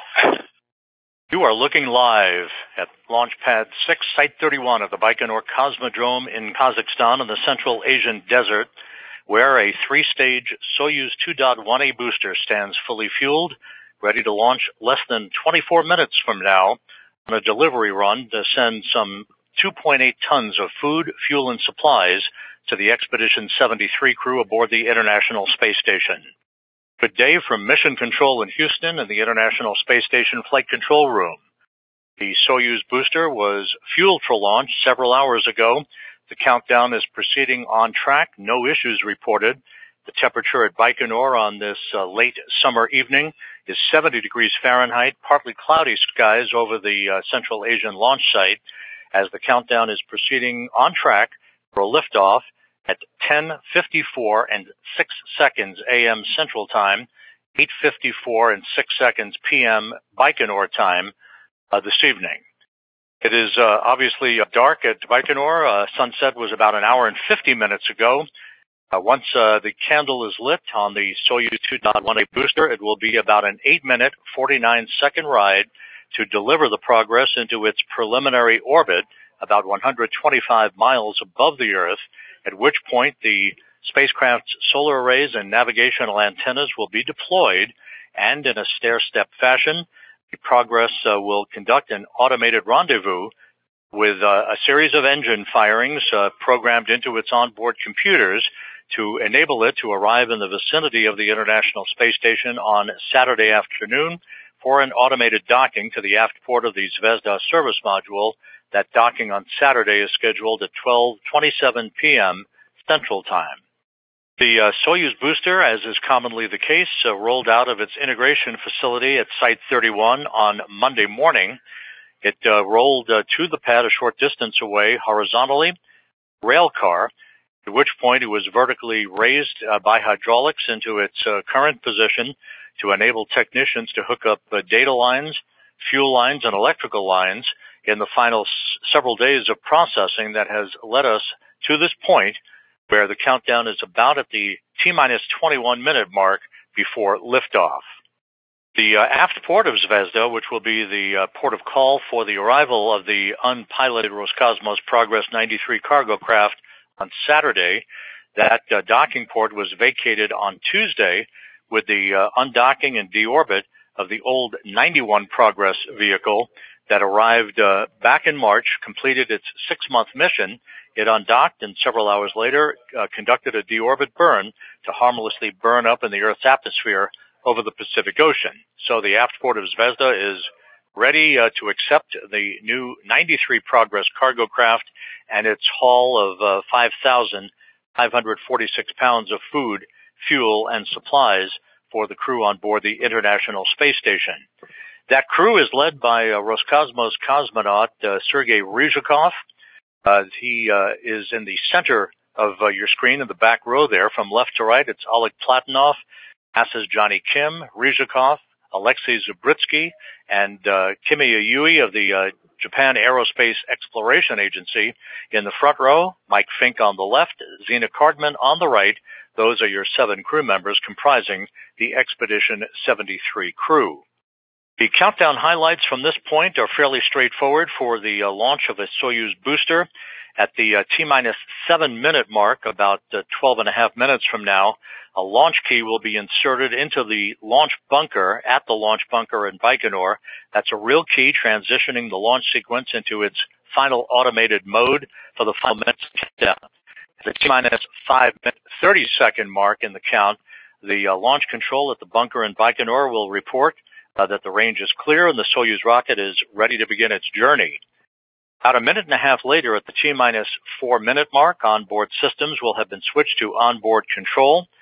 You are looking live at Launch Pad six, Site thirty-one of the Baikonur Cosmodrome in Kazakhstan in the Central Asian Desert, where a three-stage Soyuz two point one A booster stands fully fueled, ready to launch less than twenty-four minutes from now on a delivery run to send some two point eight tons of food, fuel, and supplies to the Expedition seventy-three crew aboard the International Space Station. Good day from Mission Control in Houston and the International Space Station Flight Control Room. The Soyuz booster was fueled for launch several hours ago. The countdown is proceeding on track. No issues reported. The temperature at Baikonur on this uh, late summer evening is seventy degrees Fahrenheit, partly cloudy skies over the uh, Central Asian launch site as the countdown is proceeding on track for a liftoff at ten fifty-four and six seconds A M Central Time, eight fifty-four and six seconds P M Baikonur time uh, this evening. It is uh, obviously dark at Baikonur. Uh, sunset was about an hour and fifty minutes ago. Uh, once uh, the candle is lit on the Soyuz two point one A booster, it will be about an eight minute, forty-nine second ride to deliver the Progress into its preliminary orbit, about one hundred twenty-five miles above the Earth, at which point the spacecraft's solar arrays and navigational antennas will be deployed, and in a stair-step fashion, the Progress uh, will conduct an automated rendezvous with uh, a series of engine firings uh, programmed into its onboard computers to enable it to arrive in the vicinity of the International Space Station on Saturday afternoon for an automated docking to the aft port of the Zvezda service module. That docking on Saturday is scheduled at twelve twenty-seven P M Central Time. The uh, Soyuz booster, as is commonly the case, uh, rolled out of its integration facility at Site thirty-one on Monday morning. It uh, rolled uh, to the pad a short distance away horizontally, rail car, at which point it was vertically raised uh, by hydraulics into its uh, current position to enable technicians to hook up uh, data lines, fuel lines, and electrical lines in the final s- several days of processing that has led us to this point where the countdown is about at the T-minus twenty-one minute mark before liftoff. The uh, aft port of Zvezda, which will be the uh, port of call for the arrival of the unpiloted Roscosmos Progress ninety-three cargo craft on Saturday, that uh, docking port was vacated on Tuesday with the uh, undocking and deorbit of the old ninety-one Progress vehicle that arrived uh, back in March, completed its six-month mission. It undocked and several hours later uh, conducted a deorbit burn to harmlessly burn up in the Earth's atmosphere over the Pacific Ocean. So the aft port of Zvezda is ready uh, to accept the new ninety-three Progress cargo craft and its haul of uh, five thousand five hundred forty-six pounds of food, fuel, and supplies for the crew on board the International Space Station. That crew is led by uh, Roscosmos cosmonaut uh, Sergei Ryzhikov. Uh, he uh, is in the center of uh, your screen in the back row there. From left to right, it's Oleg Platonov, NASA's Johnny Kim, Ryzhikov, Alexei Zubritsky, and uh, Kimiya Yui of the uh, Japan Aerospace Exploration Agency. In the front row, Mike Fink on the left, Zena Cardman on the right. Those are your seven crew members comprising the Expedition seventy-three crew. The countdown highlights from this point are fairly straightforward for the uh, launch of a Soyuz booster. At the uh, T-minus seven minute mark, about uh, twelve and a half minutes from now, a launch key will be inserted into the launch bunker at the launch bunker in Baikonur. That's a real key transitioning the launch sequence into its final automated mode for the final minutes of countdown. At the T-minus five minute thirty second mark in the count, the uh, launch control at the bunker in Baikonur will report Uh, that the range is clear and the Soyuz rocket is ready to begin its journey. About a minute and a half later, at the T-minus four minute mark, onboard systems will have been switched to onboard control.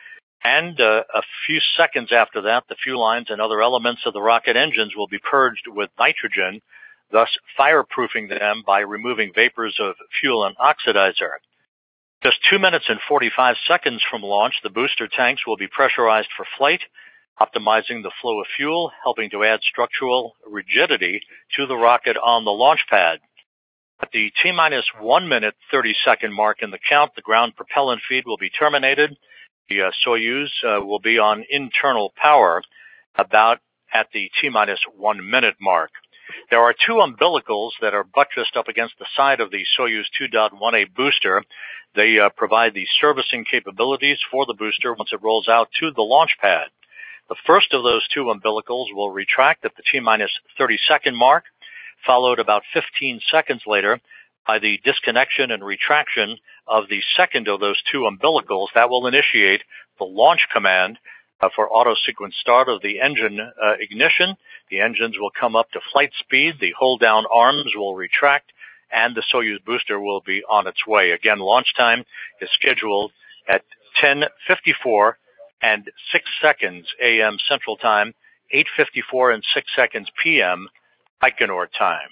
And uh, a few seconds after that, the fuel lines and other elements of the rocket engines will be purged with nitrogen, thus fireproofing them by removing vapors of fuel and oxidizer. Just two minutes and forty-five seconds from launch, the booster tanks will be pressurized for flight, optimizing the flow of fuel, helping to add structural rigidity to the rocket on the launch pad. At the T-minus one minute, thirty second mark in the count, the ground propellant feed will be terminated. The uh, Soyuz uh, will be on internal power about at the T-minus one minute mark. There are two umbilicals that are buttressed up against the side of the Soyuz two point one A booster. They uh, provide the servicing capabilities for the booster once it rolls out to the launch pad. The first of those two umbilicals will retract at the T-minus thirty second mark, followed about fifteen seconds later by the disconnection and retraction of the second of those two umbilicals. That will initiate the launch command uh, for auto sequence start of the engine uh, ignition. The engines will come up to flight speed, the hold down arms will retract, and the Soyuz booster will be on its way. Again, launch time is scheduled at ten fifty-four and six seconds A M Central Time, eight fifty-four and six seconds P M Baikonur time.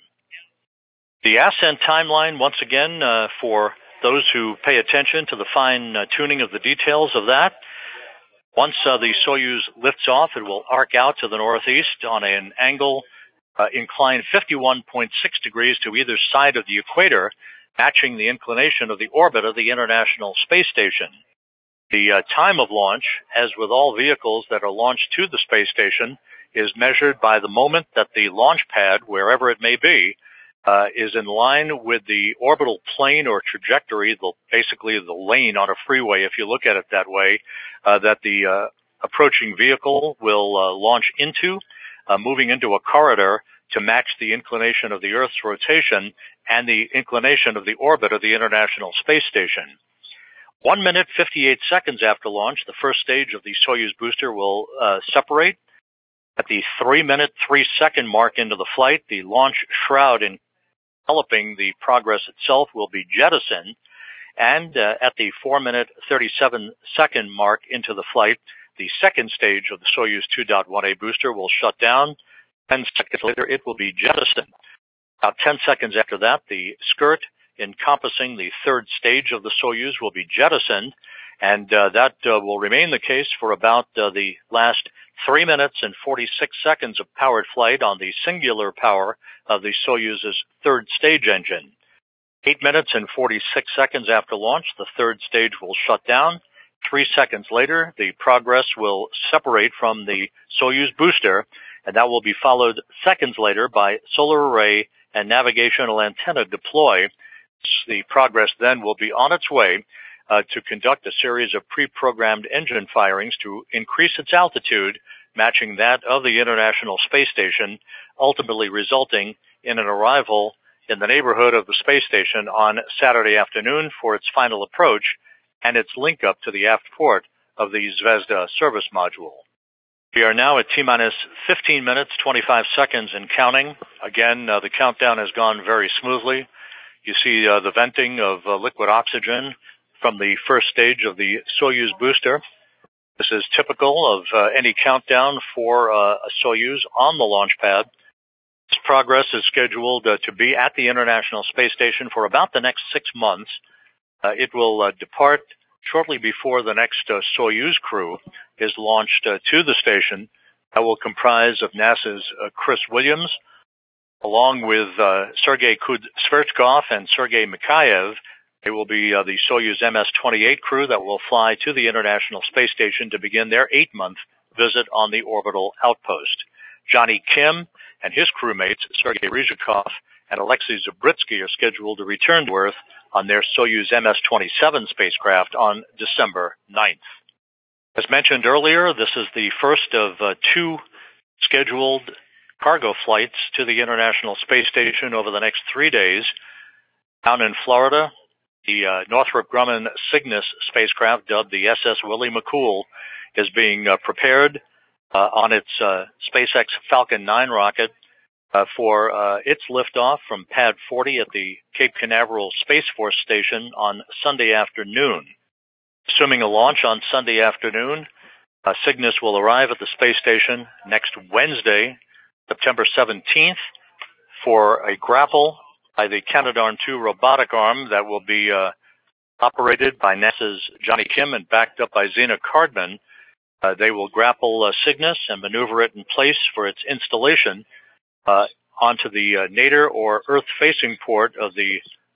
The ascent timeline, once again, uh, for those who pay attention to the fine uh, tuning of the details of that. Once uh, the Soyuz lifts off, it will arc out to the northeast on an angle uh, inclined fifty-one point six degrees to either side of the equator, matching the inclination of the orbit of the International Space Station. The uh, time of launch, as with all vehicles that are launched to the space station, is measured by the moment that the launch pad, wherever it may be, uh, is in line with the orbital plane or trajectory, the, basically the lane on a freeway, if you look at it that way, uh, that the uh, approaching vehicle will uh, launch into, uh, moving into a corridor to match the inclination of the Earth's rotation and the inclination of the orbit of the International Space Station. One minute, fifty-eight seconds after launch, the first stage of the Soyuz booster will uh, separate. At the three minute, three second mark into the flight, the launch shroud enveloping the Progress itself will be jettisoned. And uh, at the four minute, thirty-seven second mark into the flight, the second stage of the Soyuz two point one A booster will shut down. Ten seconds later, it will be jettisoned. About ten seconds after that, the skirt encompassing the third stage of the Soyuz will be jettisoned, and uh, that uh, will remain the case for about uh, the last three minutes and forty-six seconds of powered flight on the singular power of the Soyuz's third stage engine. Eight minutes and forty-six seconds after launch, the third stage will shut down. Three seconds later, the Progress will separate from the Soyuz booster, and that will be followed seconds later by solar array and navigational antenna deploy. The Progress then will be on its way uh, to conduct a series of pre-programmed engine firings to increase its altitude, matching that of the International Space Station, ultimately resulting in an arrival in the neighborhood of the space station on Saturday afternoon for its final approach and its link up to the aft port of the Zvezda service module. We are now at T-minus fifteen minutes, twenty-five seconds and counting. Again, uh, the countdown has gone very smoothly. You see uh, the venting of uh, liquid oxygen from the first stage of the Soyuz booster. This is typical of uh, any countdown for uh, a Soyuz on the launch pad. This Progress is scheduled uh, to be at the International Space Station for about the next six months. Uh, it will uh, depart shortly before the next uh, Soyuz crew is launched uh, to the station. That will comprise of NASA's uh, Chris Williams, along with uh, Sergei Kudzverchkov and Sergei Mikhaev. They will be uh, the Soyuz M S twenty-eight crew that will fly to the International Space Station to begin their eight-month visit on the orbital outpost. Johnny Kim and his crewmates, Sergei Ryzhikov and Alexei Zabritsky, are scheduled to return to Earth on their Soyuz M S twenty-seven spacecraft on December ninth. As mentioned earlier, this is the first of uh, two scheduled cargo flights to the International Space Station over the next three days. Down in Florida, the uh, Northrop Grumman Cygnus spacecraft, dubbed the S S Willie McCool, is being uh, prepared uh, on its uh, SpaceX Falcon nine rocket uh, for uh, its liftoff from Pad forty at the Cape Canaveral Space Force Station on Sunday afternoon. Assuming a launch on Sunday afternoon, Uh, Cygnus will arrive at the space station next Wednesday, September seventeenth, for a grapple by the Canadarm two robotic arm that will be uh, operated by NASA's Johnny Kim and backed up by Zena Cardman. Uh, they will grapple uh, Cygnus and maneuver it in place for its installation uh, onto the uh, nadir or Earth-facing port of the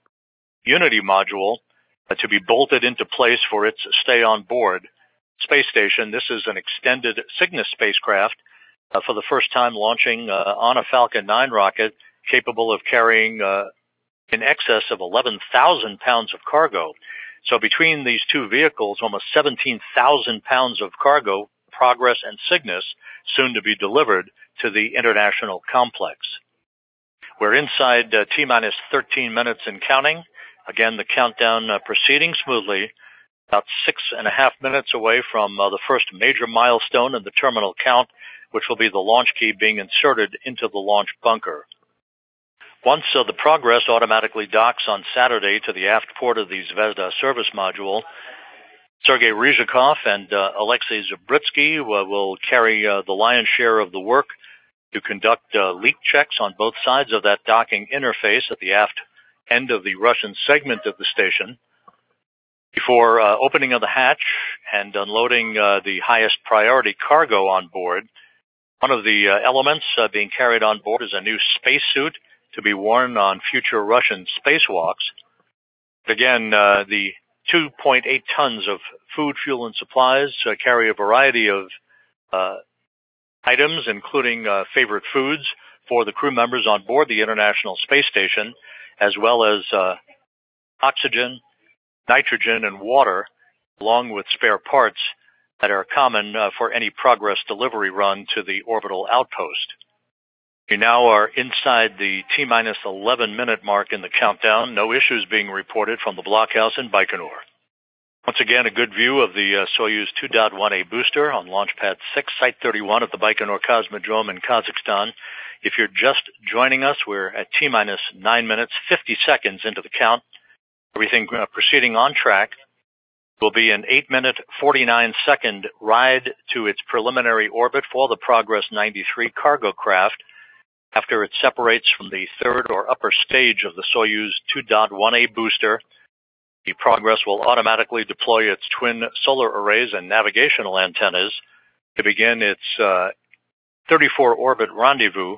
Unity module uh, to be bolted into place for its stay on board space station. This is an extended Cygnus spacecraft uh, for the first time launching uh, on a Falcon nine rocket capable of carrying uh, in excess of eleven thousand pounds of cargo. So between these two vehicles, almost seventeen thousand pounds of cargo, Progress and Cygnus, soon to be delivered to the International Complex. We're inside uh, T-minus thirteen minutes and counting. Again, the countdown uh, proceeding smoothly, about six and a half minutes away from uh, the first major milestone in the terminal count, which will be the launch key being inserted into the launch bunker. Once uh, the Progress automatically docks on Saturday to the aft port of the Zvezda service module, Sergei Ryzhikov and uh, Alexei Zabritsky uh, will carry uh, the lion's share of the work to conduct uh, leak checks on both sides of that docking interface at the aft end of the Russian segment of the station before uh, opening of the hatch and unloading uh, the highest priority cargo on board. One of the uh, elements uh, being carried on board is a new spacesuit to be worn on future Russian spacewalks. Again, uh, the two point eight tons of food, fuel, and supplies uh, carry a variety of uh, items, including uh, favorite foods for the crew members on board the International Space Station, as well as uh, oxygen, nitrogen, and water, along with spare parts that are common uh, for any Progress delivery run to the orbital outpost. We now are inside the T-minus eleven minute mark in the countdown. No issues being reported from the blockhouse in Baikonur. Once again, a good view of the uh, Soyuz two point one A booster on Launch Pad six, Site thirty-one of the Baikonur Cosmodrome in Kazakhstan. If you're just joining us, we're at T-minus nine minutes, fifty seconds into the count. Everything uh, proceeding on track. Will be an eight minute, forty-nine second ride to its preliminary orbit for the Progress ninety-three cargo craft. After it separates from the third or upper stage of the Soyuz two point one A booster, the Progress will automatically deploy its twin solar arrays and navigational antennas to begin its uh, thirty-four orbit rendezvous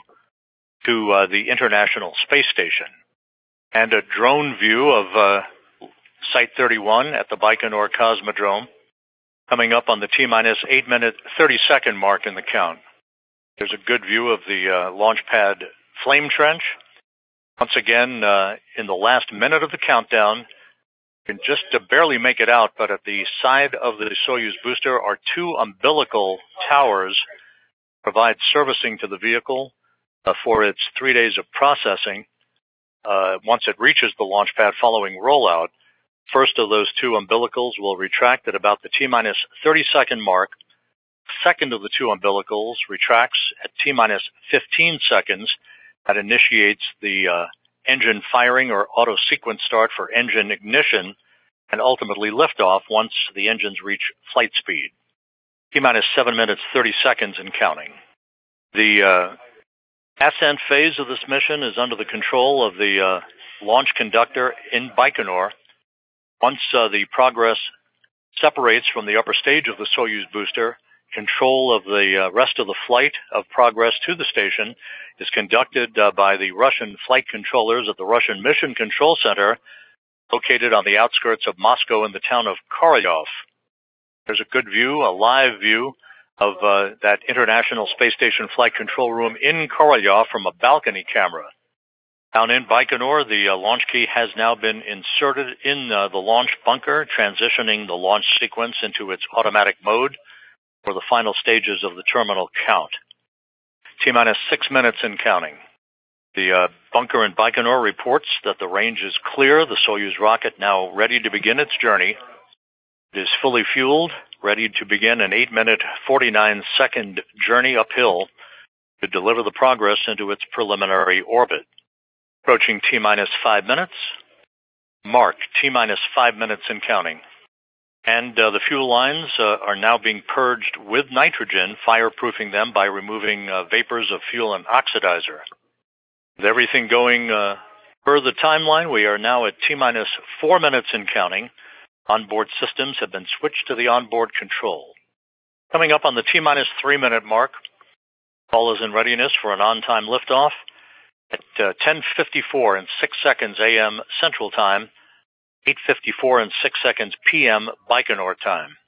to uh, the International Space Station. And a drone view of uh, Site thirty-one at the Baikonur Cosmodrome coming up on the T-minus eight minute, thirty second mark in the count. There's a good view of the uh, launch pad flame trench. Once again, uh, in the last minute of the countdown, you can just uh, barely make it out, but at the side of the Soyuz booster are two umbilical towers provide servicing to the vehicle uh, for its three days of processing. Uh, once it reaches the launch pad following rollout, first of those two umbilicals will retract at about the T-minus thirty second mark. Second of the two umbilicals retracts at T-minus fifteen seconds. That initiates the uh, engine firing or auto sequence start for engine ignition and ultimately liftoff once the engines reach flight speed. T-minus seven minutes, thirty seconds and counting. The uh, ascent phase of this mission is under the control of the uh, launch conductor in Baikonur. Once uh, the Progress separates from the upper stage of the Soyuz booster, control of the uh, rest of the flight of Progress to the station is conducted uh, by the Russian flight controllers at the Russian Mission Control Center, located on the outskirts of Moscow in the town of Korolyov. There's a good view, a live view of uh, that International Space Station flight control room in Korolyov from a balcony camera. Down in Baikonur, the uh, launch key has now been inserted in uh, the launch bunker, transitioning the launch sequence into its automatic mode for the final stages of the terminal count. T-minus six minutes and counting. The uh, bunker in Baikonur reports that the range is clear, the Soyuz rocket now ready to begin its journey. It is fully fueled, ready to begin an eight minute, forty-nine second journey uphill to deliver the Progress into its preliminary orbit. Approaching T-minus five minutes. Mark, T-minus five minutes and counting. And uh, the fuel lines uh, are now being purged with nitrogen, fireproofing them by removing uh, vapors of fuel and oxidizer. With everything going uh, per the timeline, we are now at T-minus four minutes and counting. Onboard systems have been switched to the onboard control. Coming up on the T-minus three minute mark, all is in readiness for an on-time liftoff at uh, ten fifty-four and six seconds A M Central Time, eight fifty-four and six seconds P M Baikonur time.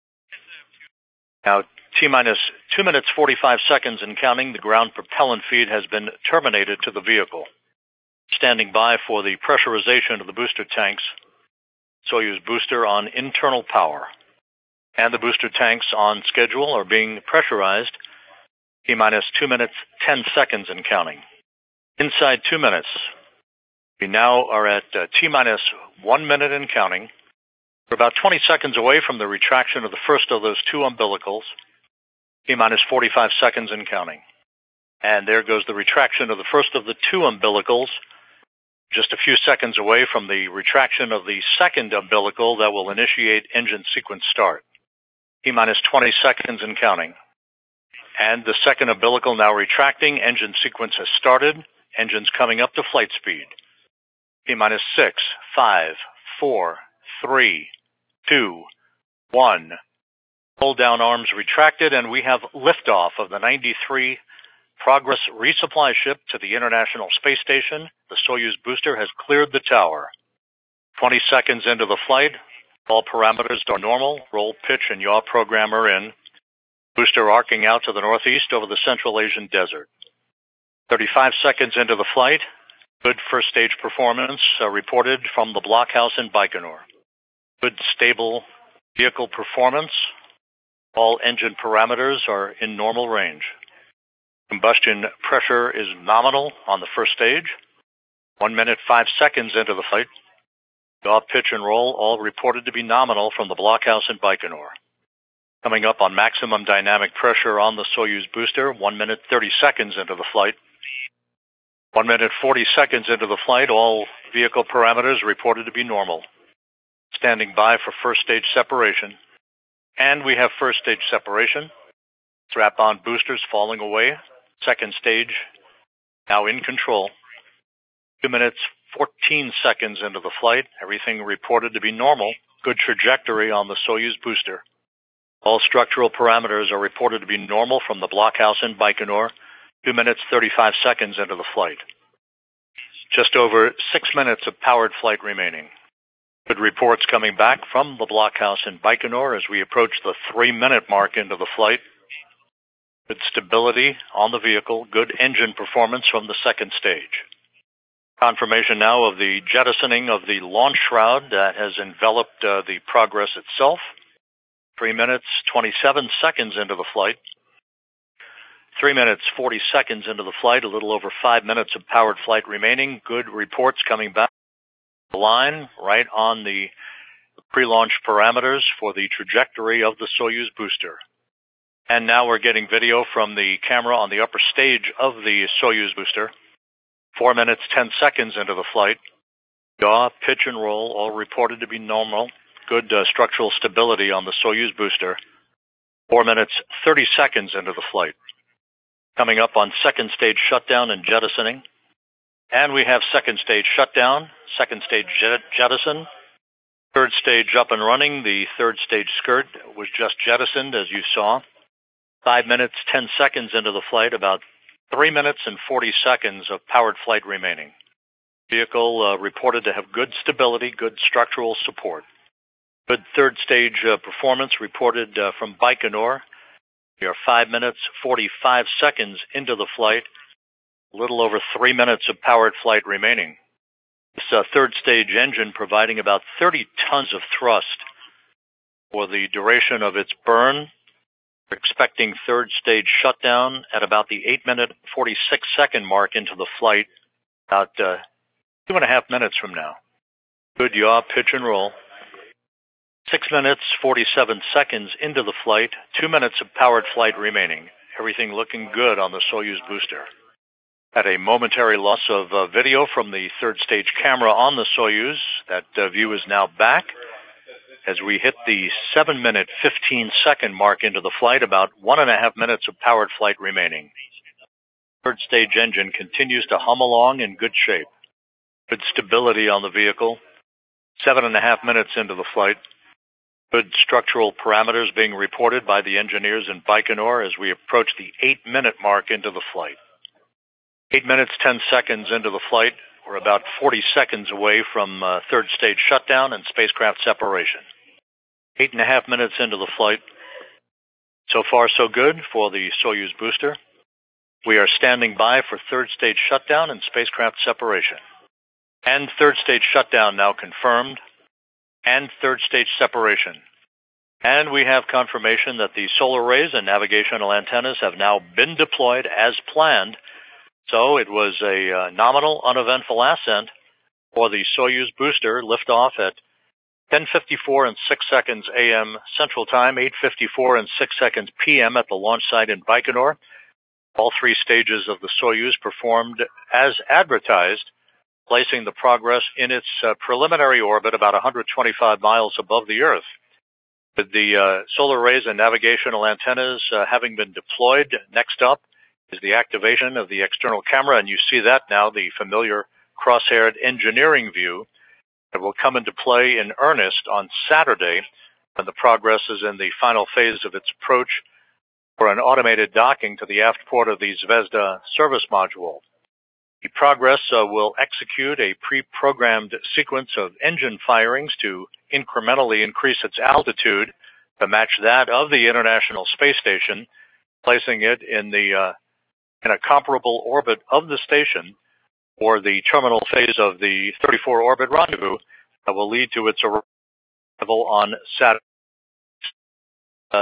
Now, T-minus two minutes forty-five seconds and counting, the ground propellant feed has been terminated to the vehicle. Standing by for the pressurization of the booster tanks, Soyuz booster on internal power. And the booster tanks on schedule are being pressurized. T-minus two minutes, ten seconds and counting. Inside two minutes, we now are at uh, T-minus one minute and counting. We're about twenty seconds away from the retraction of the first of those two umbilicals. T-minus forty-five seconds and counting. And there goes the retraction of the first of the two umbilicals. Just a few seconds away from the retraction of the second umbilical that will initiate engine sequence start. T-minus twenty seconds and counting. And the second umbilical now retracting. Engine sequence has started. Engines coming up to flight speed. T-minus six, five, four, three, two, one. Hold down arms retracted, and we have liftoff of the ninety-three Progress resupply ship to the International Space Station. The Soyuz booster has cleared the tower. twenty seconds into the flight, all parameters are normal. Roll, pitch, and yaw program are in. Booster arcing out to the northeast over the Central Asian desert. thirty-five seconds into the flight, good first stage performance uh, reported from the blockhouse in Baikonur. Good stable vehicle performance. All engine parameters are in normal range. Combustion pressure is nominal on the first stage. One minute, five seconds into the flight. Yaw, pitch, and roll all reported to be nominal from the blockhouse in Baikonur. Coming up on maximum dynamic pressure on the Soyuz booster, one minute, thirty seconds into the flight. One minute, forty seconds into the flight, all vehicle parameters reported to be normal. Standing by for first stage separation. And we have first stage separation. Strap-on boosters falling away. Second stage now in control. Two minutes, fourteen seconds into the flight. Everything reported to be normal. Good trajectory on the Soyuz booster. All structural parameters are reported to be normal from the blockhouse in Baikonur. Two minutes, thirty-five seconds into the flight. Just over six minutes of powered flight remaining. Good reports coming back from the blockhouse in Baikonur as we approach the three-minute mark into the flight. Good stability on the vehicle, good engine performance from the second stage. Confirmation now of the jettisoning of the launch shroud that has enveloped uh, the Progress itself. Three minutes, twenty-seven seconds into the flight. Three minutes, forty seconds into the flight, a little over five minutes of powered flight remaining. Good reports coming back. The line right on the pre-launch parameters for the trajectory of the Soyuz booster. And now we're getting video from the camera on the upper stage of the Soyuz booster. Four minutes, ten seconds into the flight. Yaw, pitch, and roll, all reported to be normal. Good uh, structural stability on the Soyuz booster. Four minutes, thirty seconds into the flight. Coming up on second stage shutdown and jettisoning. And we have second stage shutdown, second stage jet jettison. Third stage up and running. The third stage skirt was just jettisoned, as you saw. Five minutes, ten seconds into the flight, about three minutes and forty seconds of powered flight remaining. Vehicle uh, reported to have good stability, good structural support. Good third stage uh, performance reported uh, from Baikonur. We are five minutes, forty-five seconds into the flight, a little over three minutes of powered flight remaining. This uh, third stage engine providing about thirty tons of thrust for the duration of its burn. We're expecting third stage shutdown at about the eight minute, forty-six second mark into the flight, about uh, two and a half minutes from now. Good yaw, pitch, and roll. Six minutes, forty-seven seconds into the flight, two minutes of powered flight remaining. Everything looking good on the Soyuz booster. Had a momentary loss of uh, video from the third stage camera on the Soyuz. That uh, view is now back. as we hit the seven minute, fifteen second mark into the flight, about one and a half minutes of powered flight remaining. Third stage engine continues to hum along in good shape. Good stability on the vehicle. Seven and a half minutes into the flight. Good structural parameters being reported by the engineers in Baikonur as we approach the eight minute mark into the flight. Eight minutes, ten seconds into the flight. We're about forty seconds away from uh, third stage shutdown and spacecraft separation. Eight and a half minutes into the flight. So far, so good for the Soyuz booster. We are standing by for third stage shutdown and spacecraft separation. And third stage shutdown now confirmed. And third stage separation. And we have confirmation that the solar arrays and navigational antennas have now been deployed as planned. So it was a uh, nominal, uneventful ascent for the Soyuz booster, liftoff at ten fifty-four and six seconds A M Central Time, eight fifty-four and six seconds P M at the launch site in Baikonur. All three stages of the Soyuz performed as advertised, placing the Progress in its uh, preliminary orbit about one hundred twenty-five miles above the Earth. With the uh, solar arrays and navigational antennas uh, having been deployed, next up is the activation of the external camera, and you see that now, the familiar cross-haired engineering view that will come into play in earnest on Saturday when the Progress is in the final phase of its approach for an automated docking to the aft port of the Zvezda service module. The Progress uh, will execute a pre-programmed sequence of engine firings to incrementally increase its altitude to match that of the International Space Station, placing it in the uh, in a comparable orbit of the station for the terminal phase of the thirty-four orbit rendezvous that will lead to its arrival on Saturday. Uh,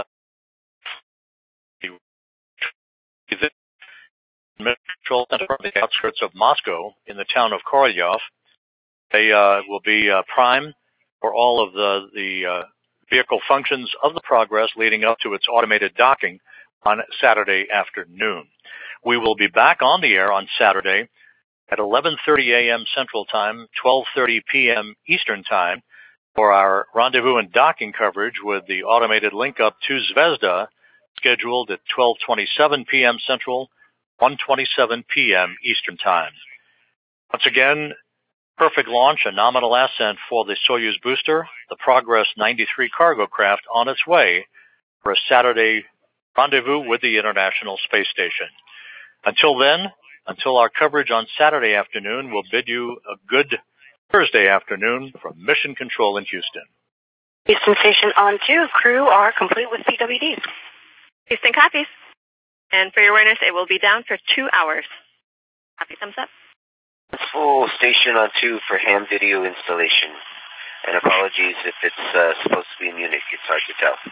Control center on the outskirts of Moscow in the town of Korolyov. They uh, will be uh, prime for all of the, the uh, vehicle functions of the Progress leading up to its automated docking on Saturday afternoon. We will be back on the air on Saturday at eleven thirty A M Central Time, twelve thirty P M Eastern Time for our rendezvous and docking coverage with the automated link-up to Zvezda, scheduled at twelve twenty-seven P M Central, one twenty-seven P M Eastern Time. Once again, perfect launch, a nominal ascent for the Soyuz booster, the Progress ninety-three cargo craft on its way for a Saturday rendezvous with the International Space Station. Until then, until our coverage on Saturday afternoon, we'll bid you a good Thursday afternoon from Mission Control in Houston. Houston Station on two. Crew are complete with P W Ds. Houston copies. And for your awareness, it will be down for two hours. Copy, thumbs up. Full station on two for ham video installation. And apologies if it's uh, supposed to be in Munich. It's hard to tell.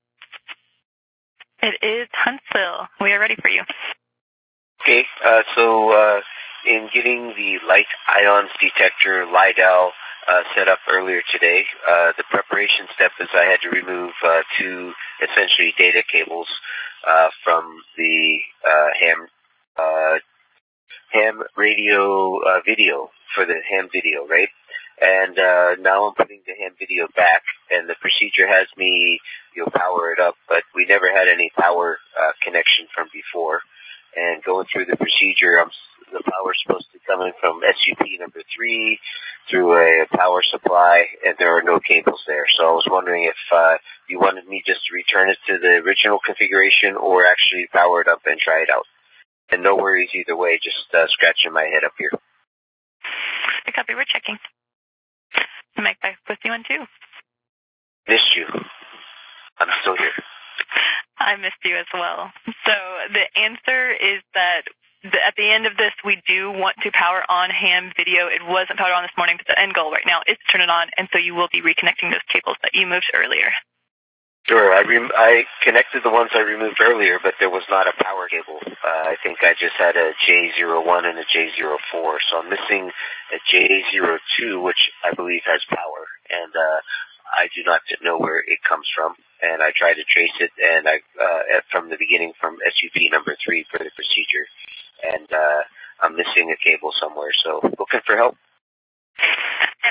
It is Huntsville. We are ready for you. Okay, uh, so uh, in getting the light ions detector, LIDAL, uh, set up earlier today, uh, the preparation step is I had to remove uh, two essentially data cables uh, from the uh, ham uh, ham radio uh, video for the ham video, right? And uh, now I'm putting the ham video back, and the procedure has me, you know, power it up, but we never had any power uh, connection from before. And going through the procedure, I'm, the power's supposed to come in from S U P number three through a power supply, and there are no cables there. So I was wondering if uh, you wanted me just to return it to the original configuration or actually power it up and try it out. And no worries either way, just uh, scratching my head up here. I copy, we're checking. Mike back with you on two. Missed you. I'm still here. I missed you as well. So the answer is that the, at the end of this, we do want to power on ham video. It wasn't powered on this morning, but the end goal right now is to turn it on, and so you will be reconnecting those cables that you moved earlier. Sure. I rem- I connected the ones I removed earlier, but there was not a power cable. Uh, I think I just had a J zero one and a J zero four, so I'm missing a J zero two, which I believe has power, and uh, I do not know where it comes from. And I tried to trace it, and I uh, from the beginning from S U P number three for the procedure, and uh, I'm missing a cable somewhere. So looking for help.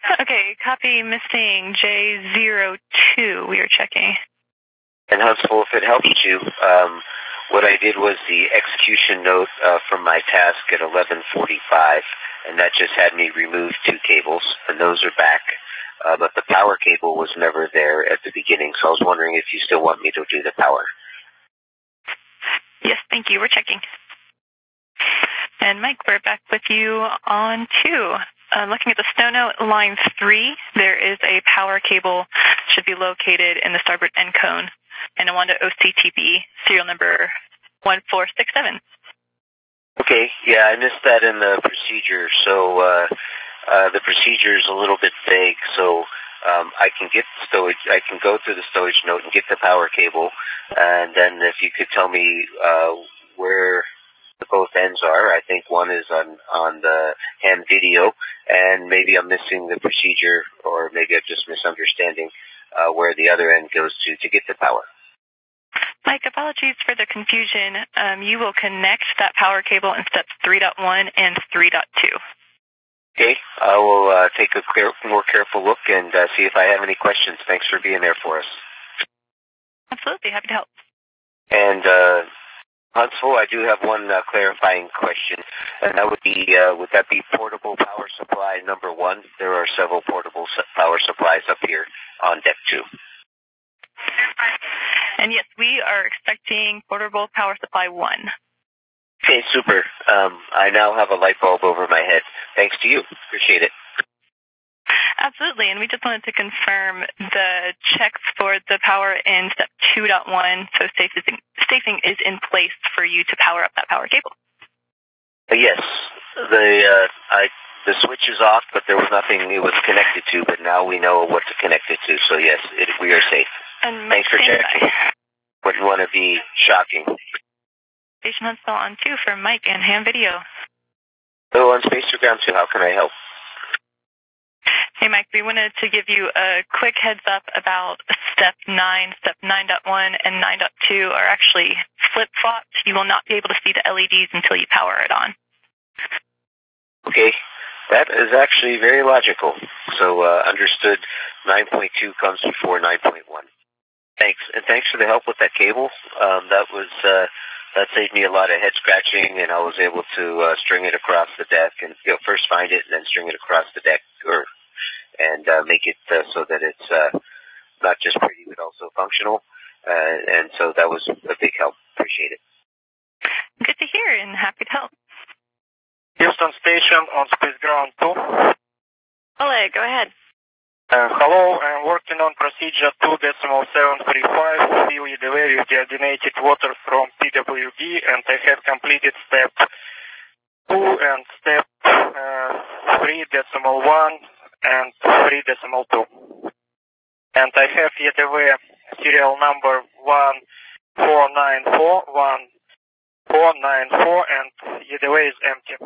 Okay, copy missing J zero two. We are checking. And Huntsville, if it helps you, um, what I did was the execution note uh, from my task at eleven forty-five, and that just had me remove two cables, and those are back. Uh, but the power cable was never there at the beginning, so I was wondering if you still want me to do the power. Yes, thank you. We're checking. And Mike, we're back with you on two. Uh, looking at the STONO line three, there is a power cable should be located in the starboard end cone, and I want to O C T B serial number one four six seven. Okay, yeah, I missed that in the procedure, so uh, uh, the procedure is a little bit vague, so um, I can get the stowage, I can go through the stowage note and get the power cable, and then if you could tell me uh, where the both ends are. I think one is on, on the ham video, and maybe I'm missing the procedure, or maybe I'm just misunderstanding uh, where the other end goes to to get the power. Mike, apologies for the confusion. Um, you will connect that power cable in steps three point one and three point two. Okay, I will uh, take a clear, more careful look and uh, see if I have any questions. Thanks for being there for us. Absolutely, happy to help. And uh, Huntsville, I do have one uh, clarifying question, and that would be, uh, would that be portable power supply number one? There are several portable power supplies up here on deck two. And yes, we are expecting portable power supply one. Okay, super. Um, I now have a light bulb over my head. Thanks to you. Appreciate it. Absolutely, and we just wanted to confirm the checks for the power in step two point one, so safing, safing is in place for you to power up that power cable. Uh, yes, the uh, I the switch is off, but there was nothing it was connected to, but now we know what to connect it to, so yes, it, we are safe. And thanks for checking. Wouldn't want to be shocking. Station Huntsville on two for Mike and ham video. Hello, on Space to Ground two, how can I help? Hey, Mike, we wanted to give you a quick heads up about step nine. Step nine point one and nine point two are actually flip-flopped. You will not be able to see the L E Ds until you power it on. Okay, that is actually very logical. So uh, understood, nine point two comes before nine point one. Thanks, and thanks for the help with that cable. Um, that was uh, that saved me a lot of head scratching, and I was able to uh, string it across the deck, and you know, first find it and then string it across the deck, or and uh, make it uh, so that it's uh, not just pretty but also functional. Uh, and so that was a big help. Appreciate it. Good to hear, and happy to help. Houston Station on Space Ground two. Oleg, go ahead. Uh, hello, I'm working on procedure two decimal seven three five, fill the very deadenated water from P W D, and I have completed step two and step uh, three decimal one and three decimal two. And I have yet away serial number one four nine four, one four nine four, and yet away is empty.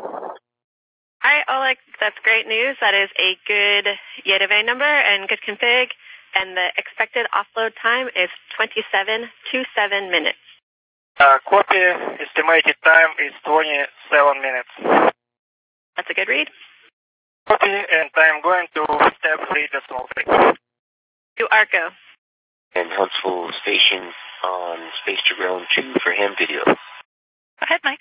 All right, Oleg, that's great news. That is a good Yedaway number and good config, and the expected offload time is twenty-seven twenty-seven minutes. Uh, copy, estimated time is twenty-seven minutes. That's a good read. Copy, and I'm going to step three decimal three. To ARCO. And Huntsville Station on Space to Ground two for ham video. Go ahead, Mike.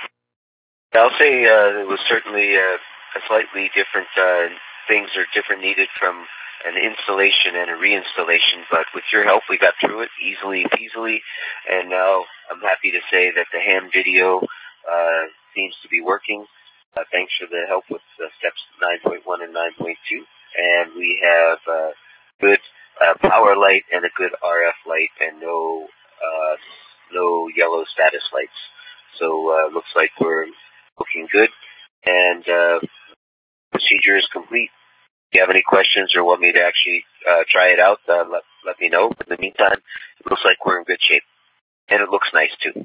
I'll say uh, it was certainly uh, a slightly different, uh, things are different needed from an installation and a reinstallation, but with your help we got through it easily, easily, and now I'm happy to say that the ham video uh, seems to be working. Uh, thanks for the help with uh, steps nine point one and nine point two, and we have uh, good uh, power light and a good R F light and no uh, no yellow status lights. So uh, looks like we're looking good, and uh, procedure is complete. If you have any questions or want me to actually uh, try it out, uh, let, let me know. In the meantime, it looks like we're in good shape, and it looks nice too.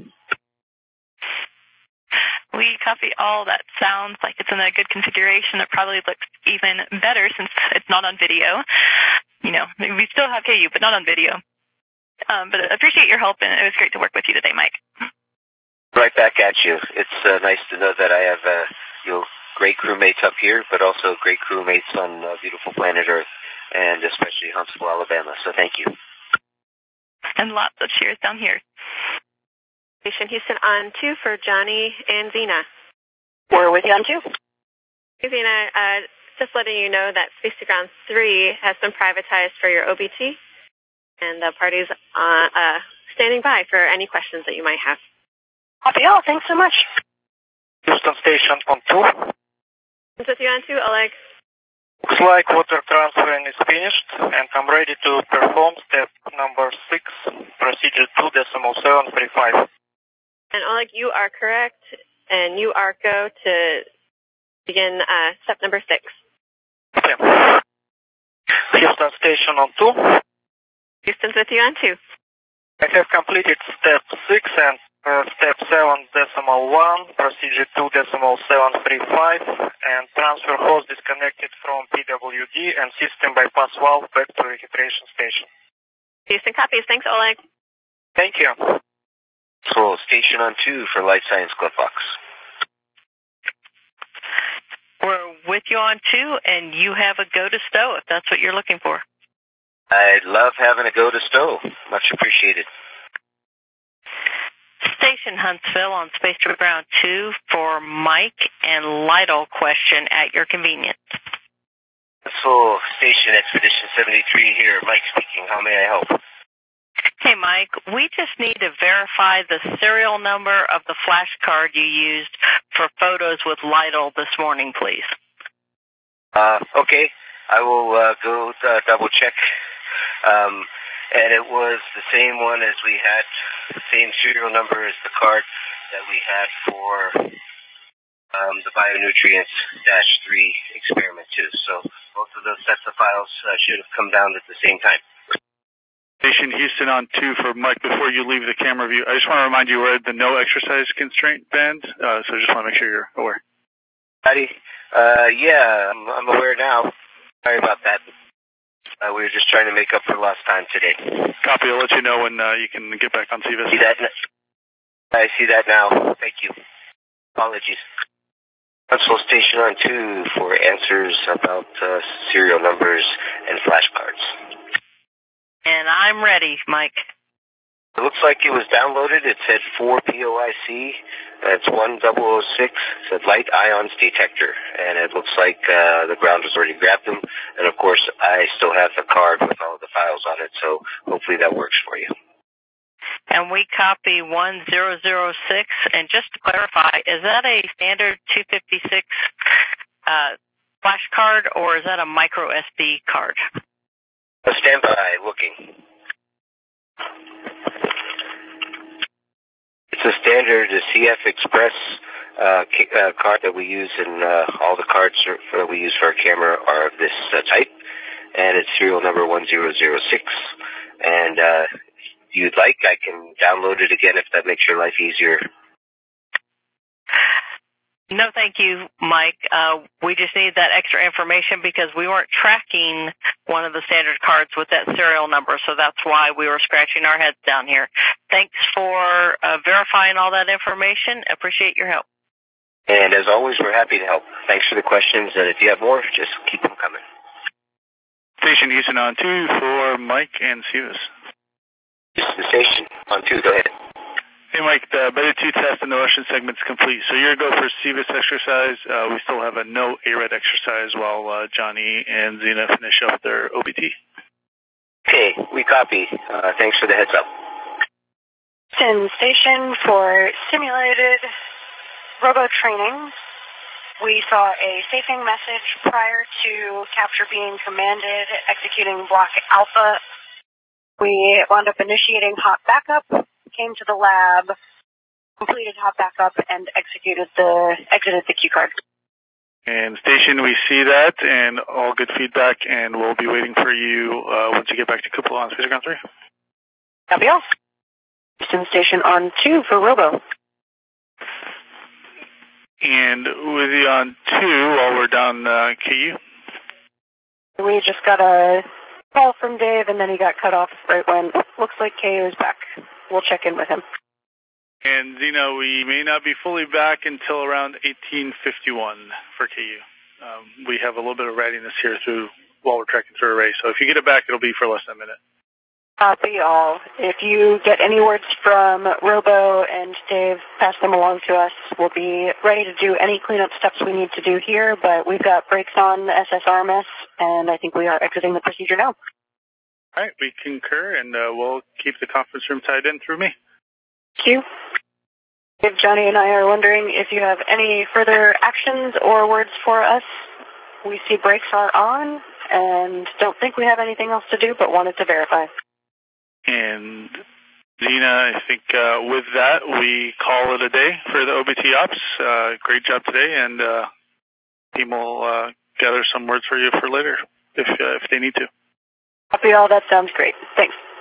We copy all that. Sounds like it's in a good configuration. It probably looks even better since it's not on video. You know, we still have K U, but not on video. Um, but I appreciate your help, and it was great to work with you today, Mike. Right back at you. It's uh, nice to know that I have uh, you'll great crewmates up here, but also great crewmates on uh, beautiful planet Earth, and especially Huntsville, Alabama. So thank you. And lots of cheers down here. Station Houston on two for Johnny and Zena. We're with you on two. Hey, Zena, uh, just letting you know that Space to Ground three has been privatized for your O B T, and the party's uh, uh, standing by for any questions that you might have. Copy all. Thanks so much. Houston Station on two. Who's with you on two, Oleg? Looks like water transferring is finished, and I'm ready to perform step number six, procedure two decimal seven three five. And Oleg, you are correct, and you are go to begin uh, step number six. Okay. Houston Station on two. Houston's with you on two. I have completed step six and uh, step seven decimal one, procedure two decimal seven three five, and transfer hose disconnected from P W D and system bypass valve back to registration station. Houston copies. Thanks, Oleg. Thank you. So Station on two for Life Science Glove Box. We're with you on two, and you have a go to stow if that's what you're looking for. I'd love having a go to stow. Much appreciated. Station Huntsville on Space to Ground two for Mike and Lytle question at your convenience. So Station Expedition seventy-three here. Mike speaking. How may I help? Hey, Mike, we just need to verify the serial number of the flash card you used for photos with Lytle this morning, please. Uh, okay. I will uh, go uh, double check. Um, and it was the same one as we had, the same serial number as the card that we had for um, the Bionutrients dash three experiment too. So both of those sets of files uh, should have come down at the same time. Station Houston on two for Mike. Before you leave the camera view, I just want to remind you we're at the no exercise constraint band, uh, so I just want to make sure you're aware. Patty, uh, yeah, I'm, I'm aware now. Sorry about that. Uh, we were just trying to make up for lost time today. Copy. I'll let you know when uh, you can get back on C V S. See that? I see that now. Thank you. Apologies. Huntsville Station on two for answers about uh, serial numbers and flashcards. And I'm ready, Mike. It looks like it was downloaded. It said four P O I C. That's one double oh six. It said light ions detector. And it looks like uh, the ground has already grabbed them. And, of course, I still have the card with all the files on it, so hopefully that works for you. And we copy one zero zero six. And just to clarify, is that a standard two fifty-six uh, flash card, or is that a micro S D card? Uh, stand by, looking. It's a standard C F Express uh, uh, card that we use, and uh, all the cards that we use for our camera are of this uh, type, and it's serial number one zero zero six. And uh, if you'd like, I can download it again if that makes your life easier. No, thank you, Mike. Uh, we just need that extra information because we weren't tracking one of the standard cards with that serial number, so that's why we were scratching our heads down here. Thanks for uh, verifying all that information. Appreciate your help. And as always, we're happy to help. Thanks for the questions, and if you have more, just keep them coming. Station Houston on two for Mike and Sivas. Houston Station on two, go ahead. Hey, Mike, the Beta two test in the Russian segment's complete. So you're go for Sivas exercise. Uh, we still have a no A R E D exercise while uh, Johnny and Zena finish up their O B T. Okay, we copy. Uh, thanks for the heads up. Houston Station for simulated robo training. We saw a safing message prior to capture being commanded, executing block alpha. We wound up initiating hot backup, came to the lab, completed hot backup, and executed the exited the Q card. And Station, we see that, and all good feedback, and we'll be waiting for you uh, once you get back to Cupola on Space Ground three. Copy all. Houston Station on two for Robo. And with you on two, while we're down uh, K U. We just got a call from Dave, and then he got cut off right when, oh, looks like K U is back. We'll check in with him. And Zena, we may not be fully back until around eighteen fifty-one for K U. Um, we have a little bit of readiness here through while we're trekking through a race. So if you get it back, it'll be for less than a minute. Copy all. If you get any words from Robo and Dave, pass them along to us. We'll be ready to do any cleanup steps we need to do here, but we've got brakes on S S R M S, and I think we are exiting the procedure now. All right, we concur, and uh, we'll keep the conference room tied in through me. Thank you. If Johnny and I are wondering if you have any further actions or words for us. We see brakes are on, and don't think we have anything else to do, but wanted to verify. And Zena, I think uh, with that, we call it a day for the O B T ops. Uh, great job today, and uh, team will uh, gather some words for you for later if uh, if they need to. Copy all. That sounds great. Thanks.